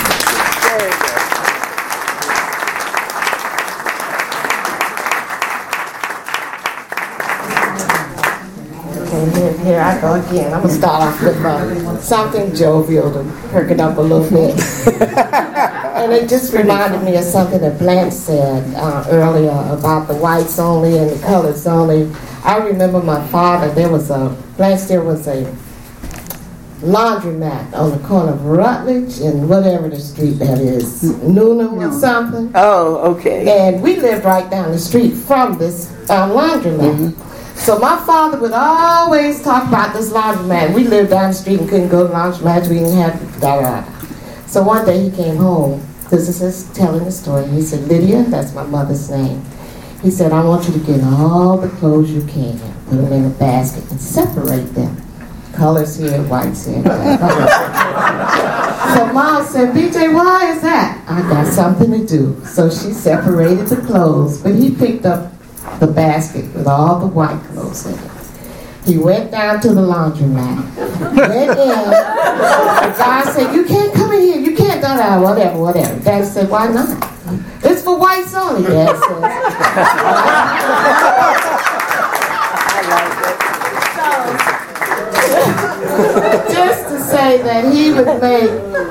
Here I go again. I'm going to start off with something jovial to perk it up a little bit. And it just reminded me of something that Blanche said earlier about the whites only and the colors only. I remember my father, there was a laundromat on the corner of Rutledge and whatever the street that is, Noonan or something. Oh, okay. And we lived right down the street from this laundromat. So my father would always talk about this laundromat. We lived down the street and couldn't go to laundromats. We didn't have da-da-da. So one day he came home. This is his telling the story. He said, Lydia, that's my mother's name. He said, I want you to get all the clothes you can, put them in a basket, and separate them. Colors here, whites here. So Mom said, BJ, why is that? I got something to do. So she separated the clothes, but he picked up the basket with all the white clothes in it. He went down to the laundromat, went in. The guy said, you can't come in here, you can't do that, whatever. Dad said, why not? It's for whites only, Dad says. Just to say that he would make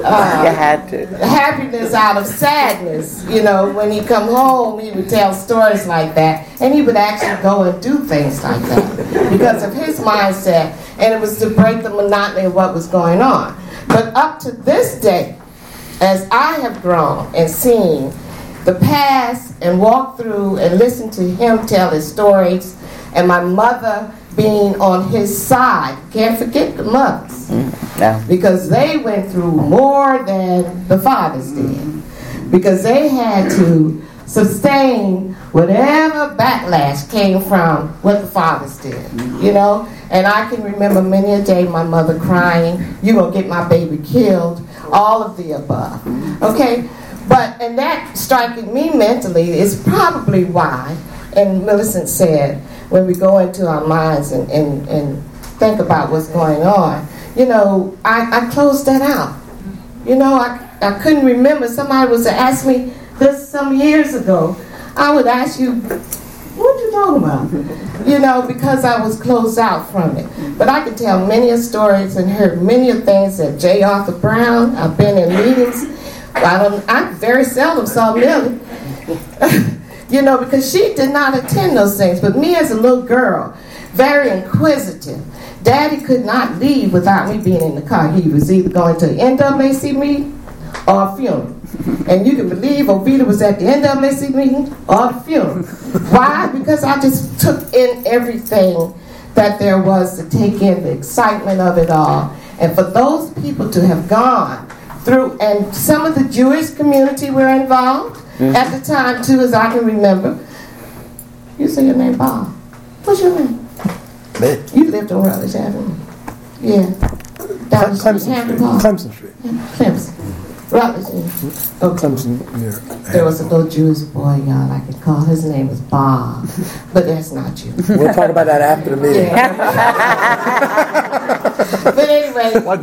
happiness out of sadness. When he come home, he would tell stories like that, and he would actually go and do things like that because of his mindset, and it was to break the monotony of what was going on. But up to this day, as I have grown and seen the past and walked through and listened to him tell his stories, and my mother being on his side, can't forget the mothers, because they went through more than the fathers did, because they had to sustain whatever backlash came from what the fathers did, and I can remember many a day my mother crying, you're going to get my baby killed, all of the above, okay? And that striking me mentally is probably why, and Millicent said, when we go into our minds and think about what's going on, I closed that out. I couldn't remember. Somebody was to ask me this some years ago. I would ask you, what you talking about? Because I was closed out from it. But I could tell many of stories and heard many of things that J. Arthur Brown, I've been in meetings. I very seldom saw Millie. Because she did not attend those things. But me as a little girl, very inquisitive, Daddy could not leave without me being in the car. He was either going to an NAACP meeting or a funeral. And you can believe Ovita was at the NAACP meeting or the funeral. Why? Because I just took in everything that there was to take in, the excitement of it all. And for those people to have gone through, and some of the Jewish community were involved, at the time, too, as I can remember. You say your name, Bob. What's your name? Me. You lived on Rutledge Avenue. Yeah. Down Clemson Street. Clemson. Rutledge. Okay. Clemson near. There was a little Jewish boy, y'all, I could call. His name was Bob. But that's not you. We'll talk about that after the meeting. But anyway, we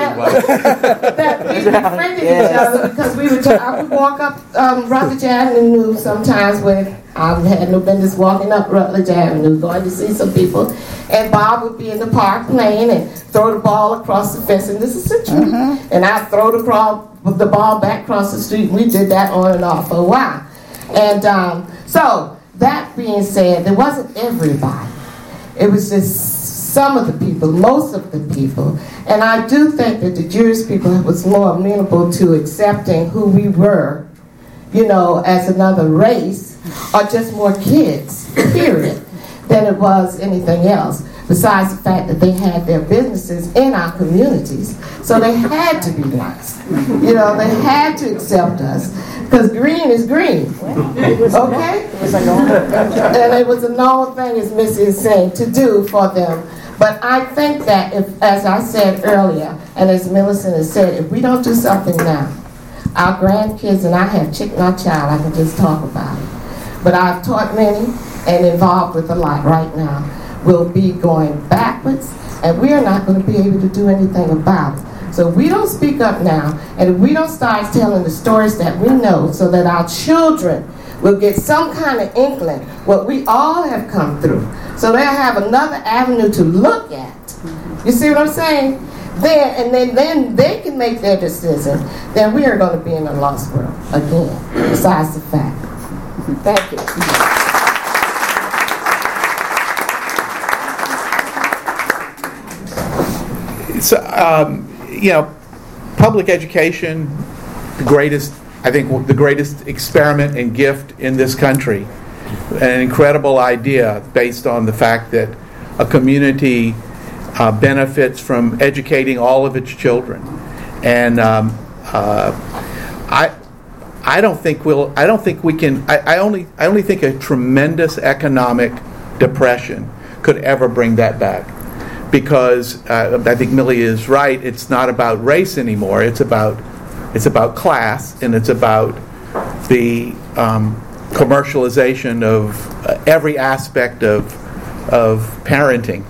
befriended each other because I would walk up Rutledge Avenue sometimes when I had no business walking up Rutledge Avenue, going to see some people, and Bob would be in the park playing and throw the ball across the fence, and this is the truth. And I'd throw the ball back across the street. We did that on and off for a while. And so, that being said, there wasn't everybody. It was just some of the people, most of the people. And I do think that the Jewish people was more amenable to accepting who we were, you know, as another race, or just more kids, period, than it was anything else. Besides the fact that they had their businesses in our communities. So they had to be nice. You know, they had to accept us. Because green is green. Okay? It was a normal thing. And it was a normal thing, as Missy is saying, to do for them. But I think that, if, as I said earlier, and as Millicent has said, if we don't do something now, our grandkids, and I have chick not child, I can just talk about it. But I've taught many and involved with a lot right now. Will be going backwards, and we are not going to be able to do anything about it. So if we don't speak up now, and if we don't start telling the stories that we know so that our children will get some kind of inkling what we all have come through, so they'll have another avenue to look at. You see what I'm saying? Then they can make their decision. Then we are going to be in a lost world again, besides the fact. Thank you. So, you know, public education, the greatest experiment and gift in this country. An incredible idea based on the fact that a community benefits from educating all of its children. And I only think a tremendous economic depression could ever bring that back. Because I think Millie is right. It's not about race anymore. It's about class, and it's about the commercialization of every aspect of parenting.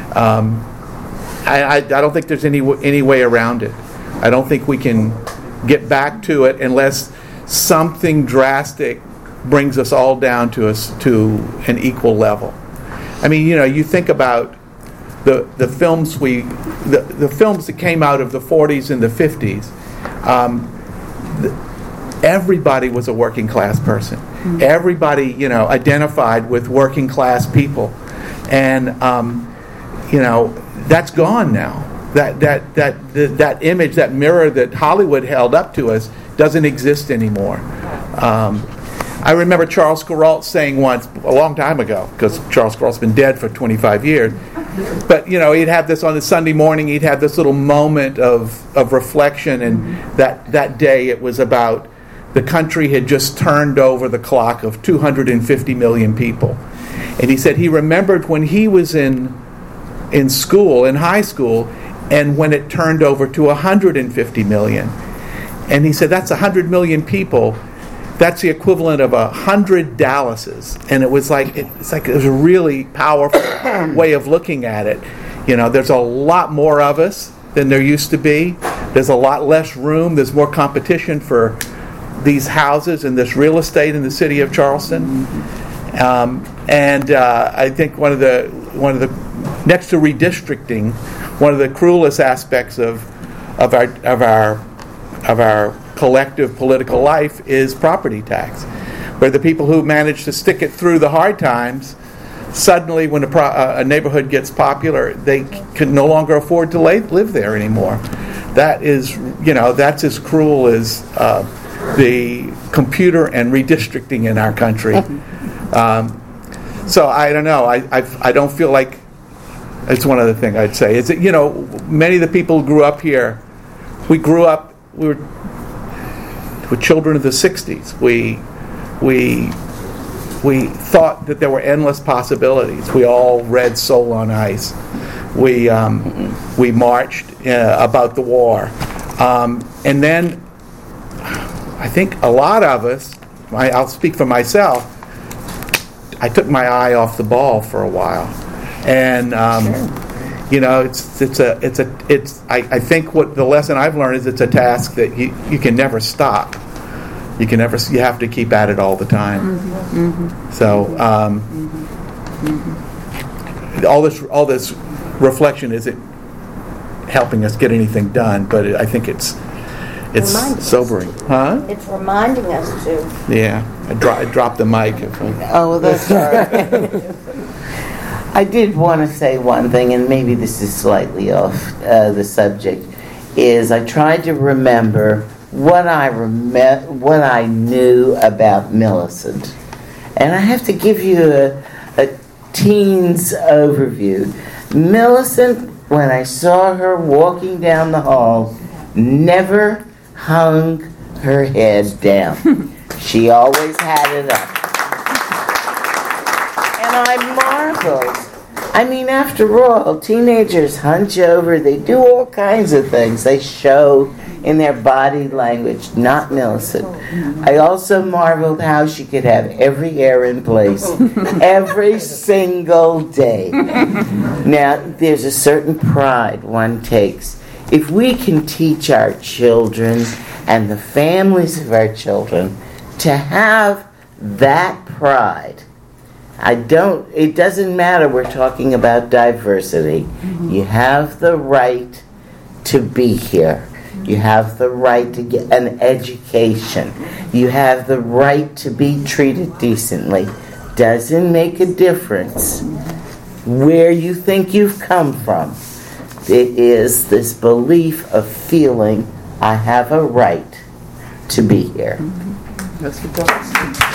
I don't think there's any way around it. I don't think we can get back to it unless something drastic brings us all down to an equal level. I mean, you know, you think about the films that came out of the 40s and the 50s. Everybody was a working class person. Mm-hmm. Everybody, you know, identified with working class people, and you know, that's gone now. That image, that mirror that Hollywood held up to us, doesn't exist anymore. I remember Charles Kuralt saying once, a long time ago, because Charles Kuralt's been dead for 25 years, but, you know, he'd have this on a Sunday morning, he'd have this little moment of reflection, and that day it was about the country had just turned over the clock of 250 million people. And he said he remembered when he was in school, in high school, and when it turned over to 150 million. And he said, that's 100 million people. That's the equivalent of 100 Dallases. And it was like it was a really powerful way of looking at it. You know, there's a lot more of us than there used to be. There's a lot less room. There's more competition for these houses and this real estate in the city of Charleston. I think one of the next to redistricting, one of the cruelest aspects of our collective political life is property tax, where the people who manage to stick it through the hard times, suddenly when a neighborhood gets popular, they can no longer afford to live there anymore. That is, you know, that's as cruel as the computer and redistricting in our country. So I don't know. I don't feel like it's one other thing I'd say is that, you know, many of the people who grew up here, we were children of the 60s. We thought that there were endless possibilities. We all read Soul on Ice. We marched about the war. And then I think a lot of us, I'll speak for myself, I took my eye off the ball for a while. And you know, I think what the lesson I've learned is it's a task that you can never stop. You have to keep at it all the time. Mm-hmm. So all this reflection isn't helping us get anything done, but I think it's sobering. Huh? It's reminding us to. Yeah, I dropped the mic. Oh, that's all right. I did want to say one thing, and maybe this is slightly off the subject, is I tried to remember what I knew about Millicent. And I have to give you a teen's overview. Millicent, when I saw her walking down the hall, never hung her head down. She always had it up. And I marveled. I mean, after all, teenagers hunch over, they do all kinds of things. They show in their body language, not Millicent. I also marveled how she could have every hair in place every single day. Now, there's a certain pride one takes. If we can teach our children and the families of our children to have that pride, it doesn't matter, we're talking about diversity. You have the right to be here. You have the right to get an education. You have the right to be treated decently. Doesn't make a difference where you think you've come from. It is this belief of feeling I have a right to be here. That's what that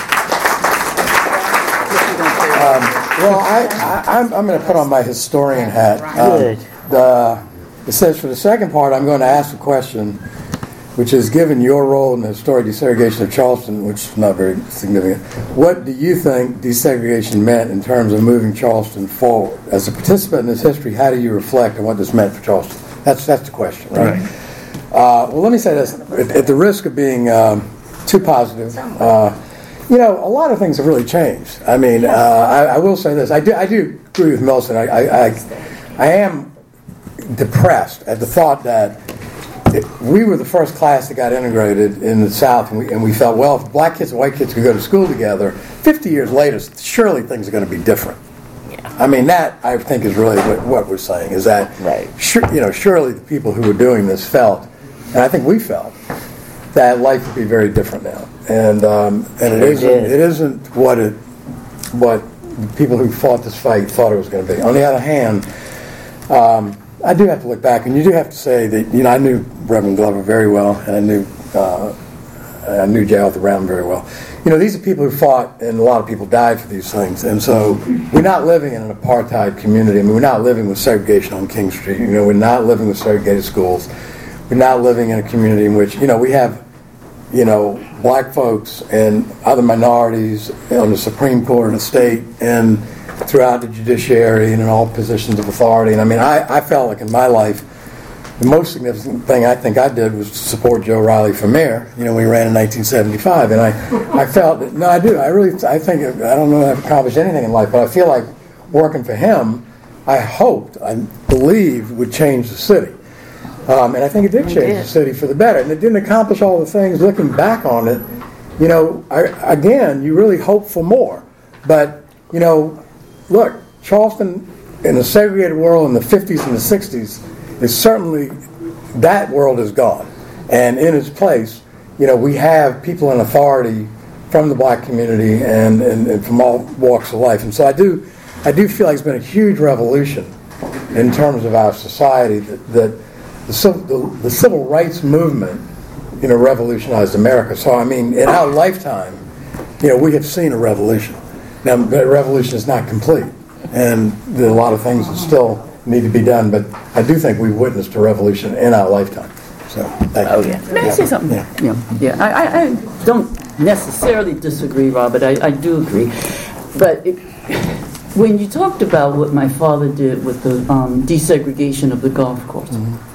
Well, I'm going to put on my historian hat. Good. It says for the second part, I'm going to ask a question, which is, given your role in the historic desegregation of Charleston, which is not very significant, what do you think desegregation meant in terms of moving Charleston forward? As a participant in this history, how do you reflect on what this meant for Charleston? That's the question, right? Well, let me say this, at the risk of being too positive. A lot of things have really changed. I mean, I will say this. I do agree with Millicent. I am depressed at the thought that we were the first class that got integrated in the South, and we felt, well, if black kids and white kids could go to school together, 50 years later, surely things are going to be different. Yeah. I mean, that, I think, is really what we're saying, is that surely the people who were doing this felt, and I think we felt, that life would be very different now. And it isn't what people who fought this fight thought it was going to be. On the other hand, I do have to look back, and you do have to say that I knew Reverend Glover very well, and I knew J. Arthur Brown very well. These are people who fought, and a lot of people died for these things. And so we're not living in an apartheid community. I mean, we're not living with segregation on King Street. We're not living with segregated schools. We're not living in a community in which we have black folks and other minorities on the Supreme Court of the state and throughout the judiciary and in all positions of authority. And I mean, I felt like in my life, the most significant thing I think I did was to support Joe Riley for mayor, when he ran in 1975. And I felt that, I do. I think, I don't know if I've accomplished anything in life, but I feel like working for him, I believed would change the city. And I think it did change the city for the better. And it didn't accomplish all the things. Looking back on it, again, you really hope for more. But, look, Charleston in a segregated world in the 50s and the 60s is certainly, that world is gone. And in its place, we have people in authority from the black community and from all walks of life. And so I do feel like it's been a huge revolution in terms of our society that the civil rights movement, revolutionized America. So, I mean, in our lifetime, we have seen a revolution. Now, the revolution is not complete, and there are a lot of things that still need to be done, but I do think we witnessed a revolution in our lifetime. So, thank you. Can I say something? Yeah. I don't necessarily disagree, Robert. I do agree. But when you talked about what my father did with the desegregation of the golf course,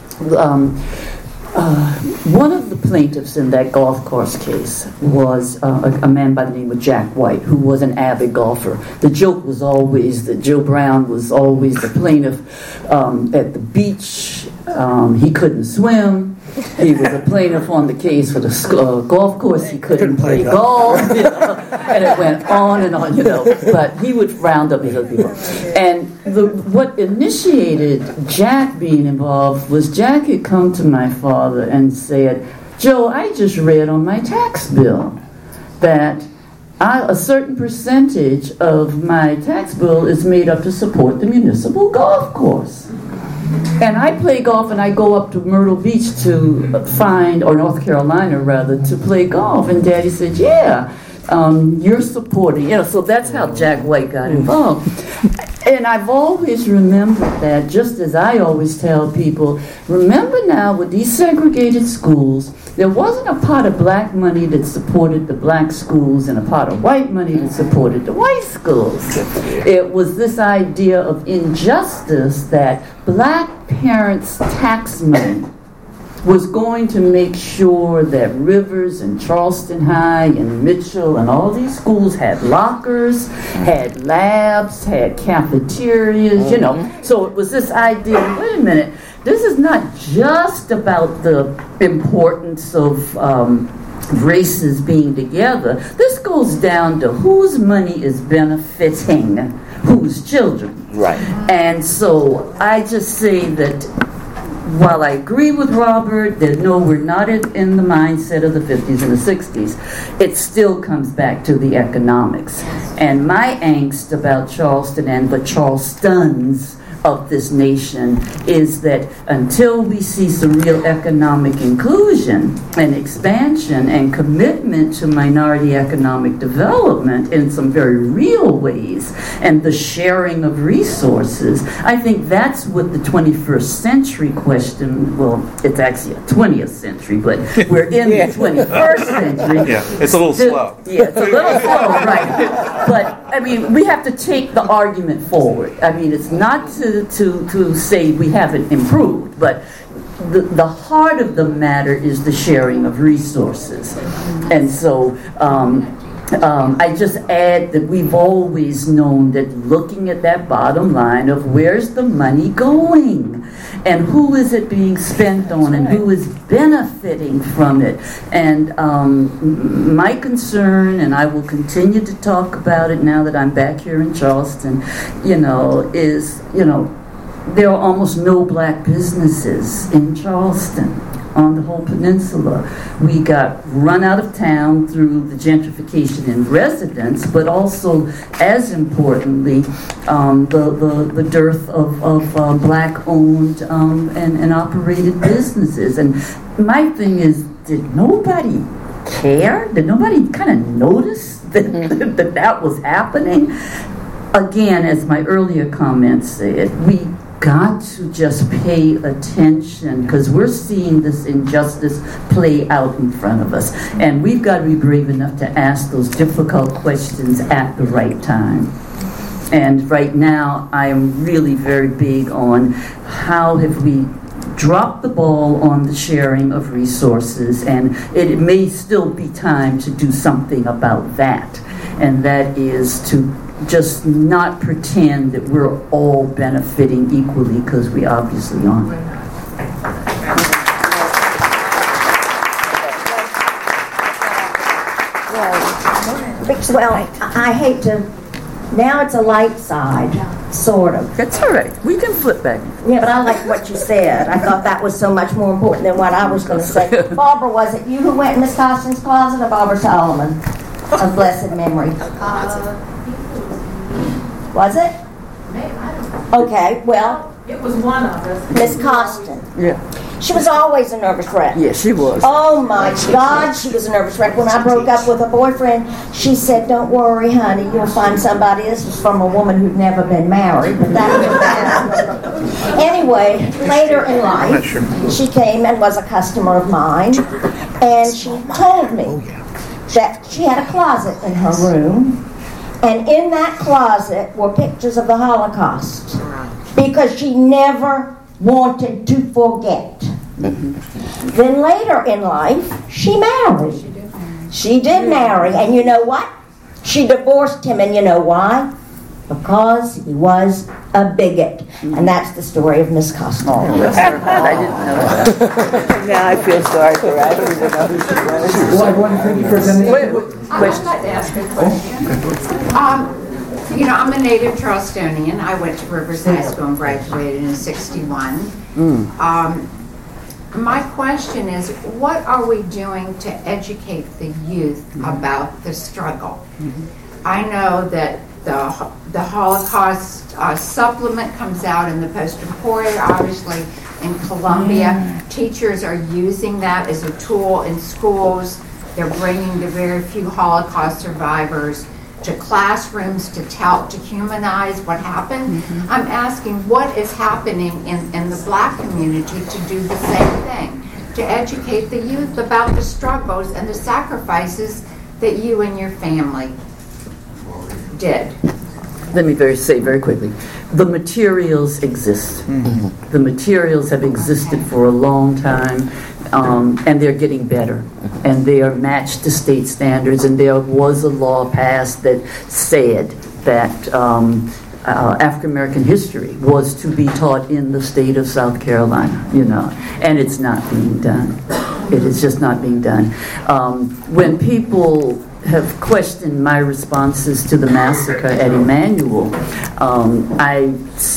one of the plaintiffs in that golf course case was a man by the name of Jack White, who was an avid golfer. The joke was always that Joe Brown was always the plaintiff at the beach. He couldn't swim. He was a plaintiff on the case for the golf course. He couldn't play golf. And it went on and on, But he would round up these other people. And what initiated Jack being involved was Jack had come to my father and said, Joe, I just read on my tax bill that a certain percentage of my tax bill is made up to support the municipal golf course. And I play golf, and I go up to Myrtle Beach to find, or North Carolina rather, to play golf. And Daddy said, yeah, you're supporting, so that's how Jack White got involved. And I've always remembered that, just as I always tell people, remember now with these segregated schools, there wasn't a pot of black money that supported the black schools and a pot of white money that supported the white schools. It was this idea of injustice that black parents' tax money was going to make sure that Rivers and Charleston High and Mitchell and all these schools had lockers, had labs, had cafeterias, So it was this idea, wait a minute, this is not just about the importance of races being together. This goes down to whose money is benefiting whose children. Right. And so I just say that while I agree with Robert that no, we're not in the mindset of the 50s and the 60s, it still comes back to the economics. And my angst about Charleston and the Charlestons of this nation is that until we see some real economic inclusion and expansion and commitment to minority economic development in some very real ways and the sharing of resources, I think that's what the 21st century question, well, it's actually a 20th century, but we're in the 21st century. Yeah, it's a little slow. Yeah, it's a little slow, right. But, I mean, we have to take the argument forward. I mean, it's not to say we haven't improved, but the heart of the matter is the sharing of resources. And so I just add that we've always known that looking at that bottom line of where's the money going and who is it being spent on and who is benefiting from it. And my concern, and I will continue to talk about it now that I'm back here in Charleston, is, there are almost no black businesses in Charleston on the whole peninsula. We got run out of town through the gentrification in residence, but also, as importantly, the dearth of black-owned and operated businesses. And my thing is, did nobody care? Did nobody kind of notice that was happening? Again, as my earlier comments said, we got to just pay attention because we're seeing this injustice play out in front of us. And we've got to be brave enough to ask those difficult questions at the right time. And right now, I am really very big on how have we dropped the ball on the sharing of resources, and it may still be time to do something about that. And that is to just not pretend that we're all benefiting equally, because we obviously aren't. Well, I hate to, now it's a light side, sort of. That's all right. We can flip back. Yeah, but I like what you said. I thought that was so much more important than what I was going to say. Barbara, was it you who went in Miss Costin's closet, or Barbara Solomon of blessed memory? Was it? Okay, well, it was one of us. Miss Costin. Yeah. She was always a nervous wreck. Yeah, she was. Oh my God, she was a nervous wreck. When I broke up with a boyfriend, she said, "Don't worry, honey, you'll find somebody." This was from a woman who'd never been married, but that anyway, later in life, she came and was a customer of mine, and she told me that she had a closet in her room, and in that closet were pictures of the Holocaust, because she never wanted to forget. Then later in life, she married. She did marry, and you know what? She divorced him, and you know why? Because he was a bigot. And that's the story of Miss Costin. I didn't know that. Now I feel sorry for her. I don't even know who she was. Well, I want to thank you for attending. I'd like to ask a question. I'm a native Charlestonian. I went to Rivers High School and graduated in '61. my question is, what are we doing to educate the youth about the struggle? I know that the Holocaust supplement comes out in the Post-Reporter, obviously in Columbia. Teachers are using that as a tool in schools. They're bringing the very few Holocaust survivors to classrooms to humanize what happened. I'm asking what is happening in the Black community to do the same thing, to educate the youth about the struggles and the sacrifices that you and your family did. Let me say very quickly. The materials exist. The materials have existed for a long time, and they're getting better. And they are matched to state standards. And there was a law passed that said that African American history was to be taught in the state of South Carolina, and it's not being done. It is just not being done. When people have questioned my responses to the massacre at Emmanuel, I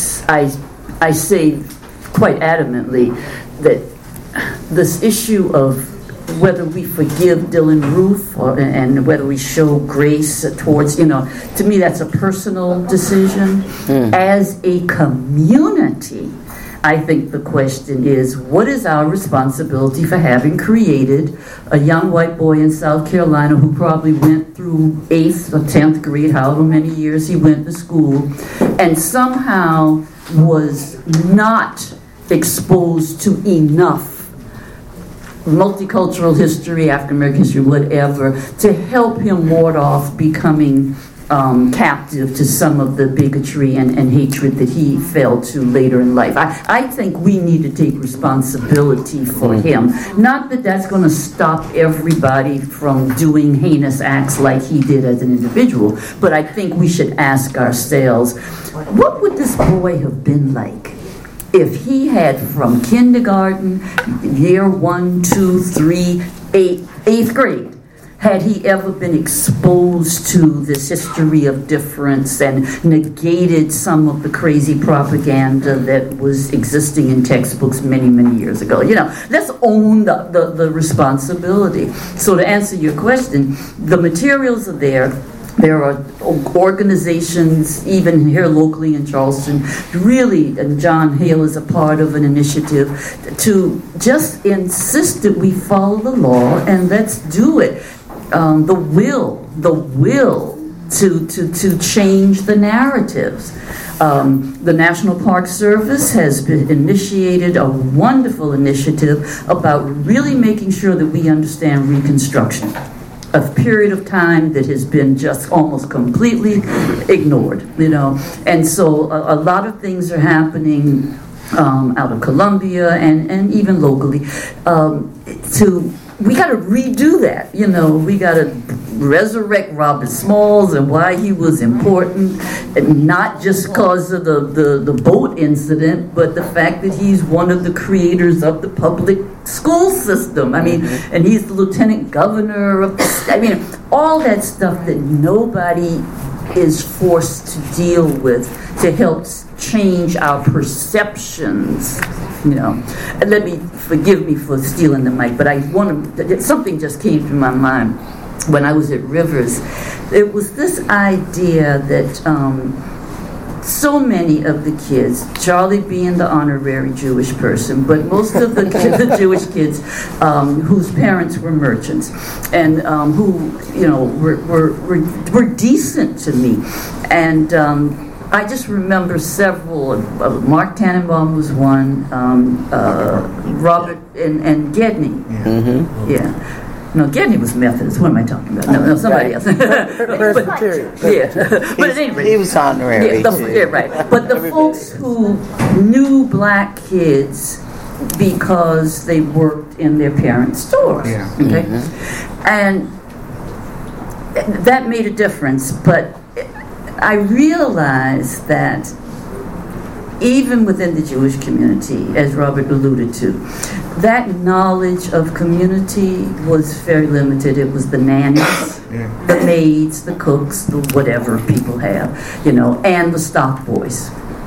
say quite adamantly that this issue of whether we forgive Dylan Roof and whether we show grace towards, to me that's a personal decision. As a community, I think the question is, what is our responsibility for having created a young white boy in South Carolina who probably went through 8th or 10th grade, however many years he went to school, and somehow was not exposed to enough multicultural history, African American history, whatever, to help him ward off becoming captive to some of the bigotry and hatred that he fell to later in life. I think we need to take responsibility for him. Not that that's going to stop everybody from doing heinous acts like he did as an individual, but I think we should ask ourselves, what would this boy have been like if he had, from kindergarten, year 1, 2, 3, 8th grade, had he ever been exposed to this history of difference and negated some of the crazy propaganda that was existing in textbooks many, many years ago? Let's own the responsibility. So to answer your question, the materials are there. There are organizations, even here locally in Charleston, really, and John Hale is a part of an initiative to just insist that we follow the law and let's do it. The will to change the narratives. The National Park Service has initiated a wonderful initiative about really making sure that we understand Reconstruction, a period of time that has been just almost completely ignored, And so a lot of things are happening out of Columbia and even locally we got to redo that. We got to resurrect Robert Smalls and why he was important, and not just because of the boat incident, but the fact that he's one of the creators of the public school system. And he's the lieutenant governor of all that stuff that nobody is forced to deal with to help change our perceptions. And forgive me for stealing the mic, but something just came to my mind when I was at Rivers. It was this idea that so many of the kids, Charlie being the honorary Jewish person, but most of the Jewish kids whose parents were merchants and who were decent to me, and I just remember several. Mark Tannenbaum was one. Robert and Gedney. Yeah. No, Gedney was Methodist. What am I talking about? No, somebody else. Presbyterian. But at any rate, he was honorary. Right. But the folks who knew black kids because they worked in their parents' stores. Yeah. Okay. And that made a difference, but I realized that even within the Jewish community, as Robert alluded to, that knowledge of community was very limited. It was the nannies, the maids, the cooks, the whatever people have, and the stock boys.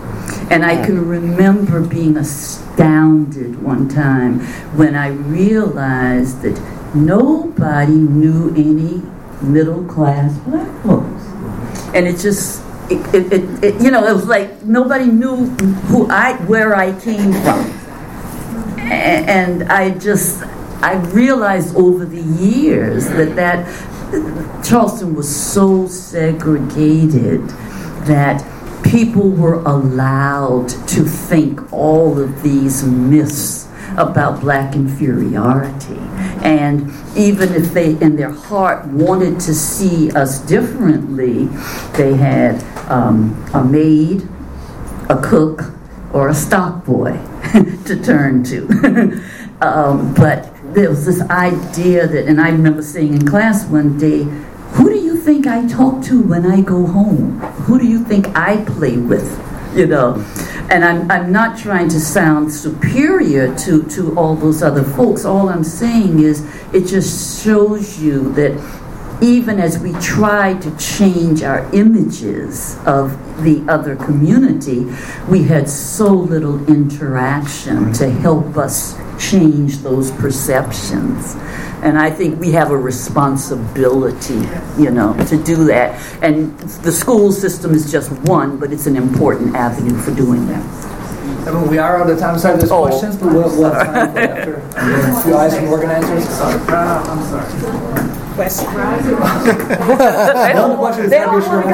And I can remember being astounded one time when I realized that nobody knew any middle-class black folks. And it just, it was like nobody knew where I came from. And I realized over the years that Charleston was so segregated that people were allowed to think all of these myths about black inferiority. And even if they, in their heart, wanted to see us differently, they had a maid, a cook, or a stock boy to turn to. But there was this idea that, and I remember saying in class one day, who do you think I talk to when I go home? Who do you think I play with? And I'm not trying to sound superior to all those other folks. All I'm saying is it just shows you that even as we try to change our images of the other community, we had so little interaction to help us change those perceptions. And I think we have a responsibility, to do that. And the school system is just one, but it's an important avenue for doing that. We are out of time. Sorry, there's questions, but we'll have time for after. A few eyes from organizers. I'm sorry. Question. No questions. But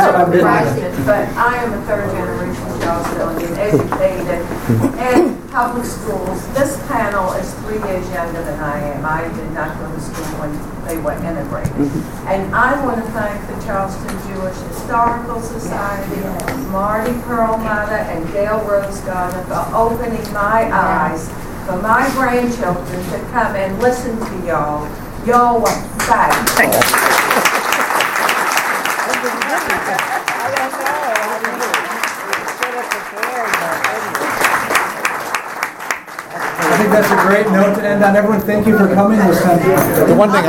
I am a third generation Charlestonian, educated in public schools. This panel is 3 years younger than I am. I did not go to school when they were integrated. And I want to thank the Charleston Jewish Historical Society, Marty Perlmutter, and Gail Rose Gardner for opening my eyes for my grandchildren to come and listen to y'all. Y'all were fabulous. I think that's a great note to end on. Everyone, thank you for coming. The one thing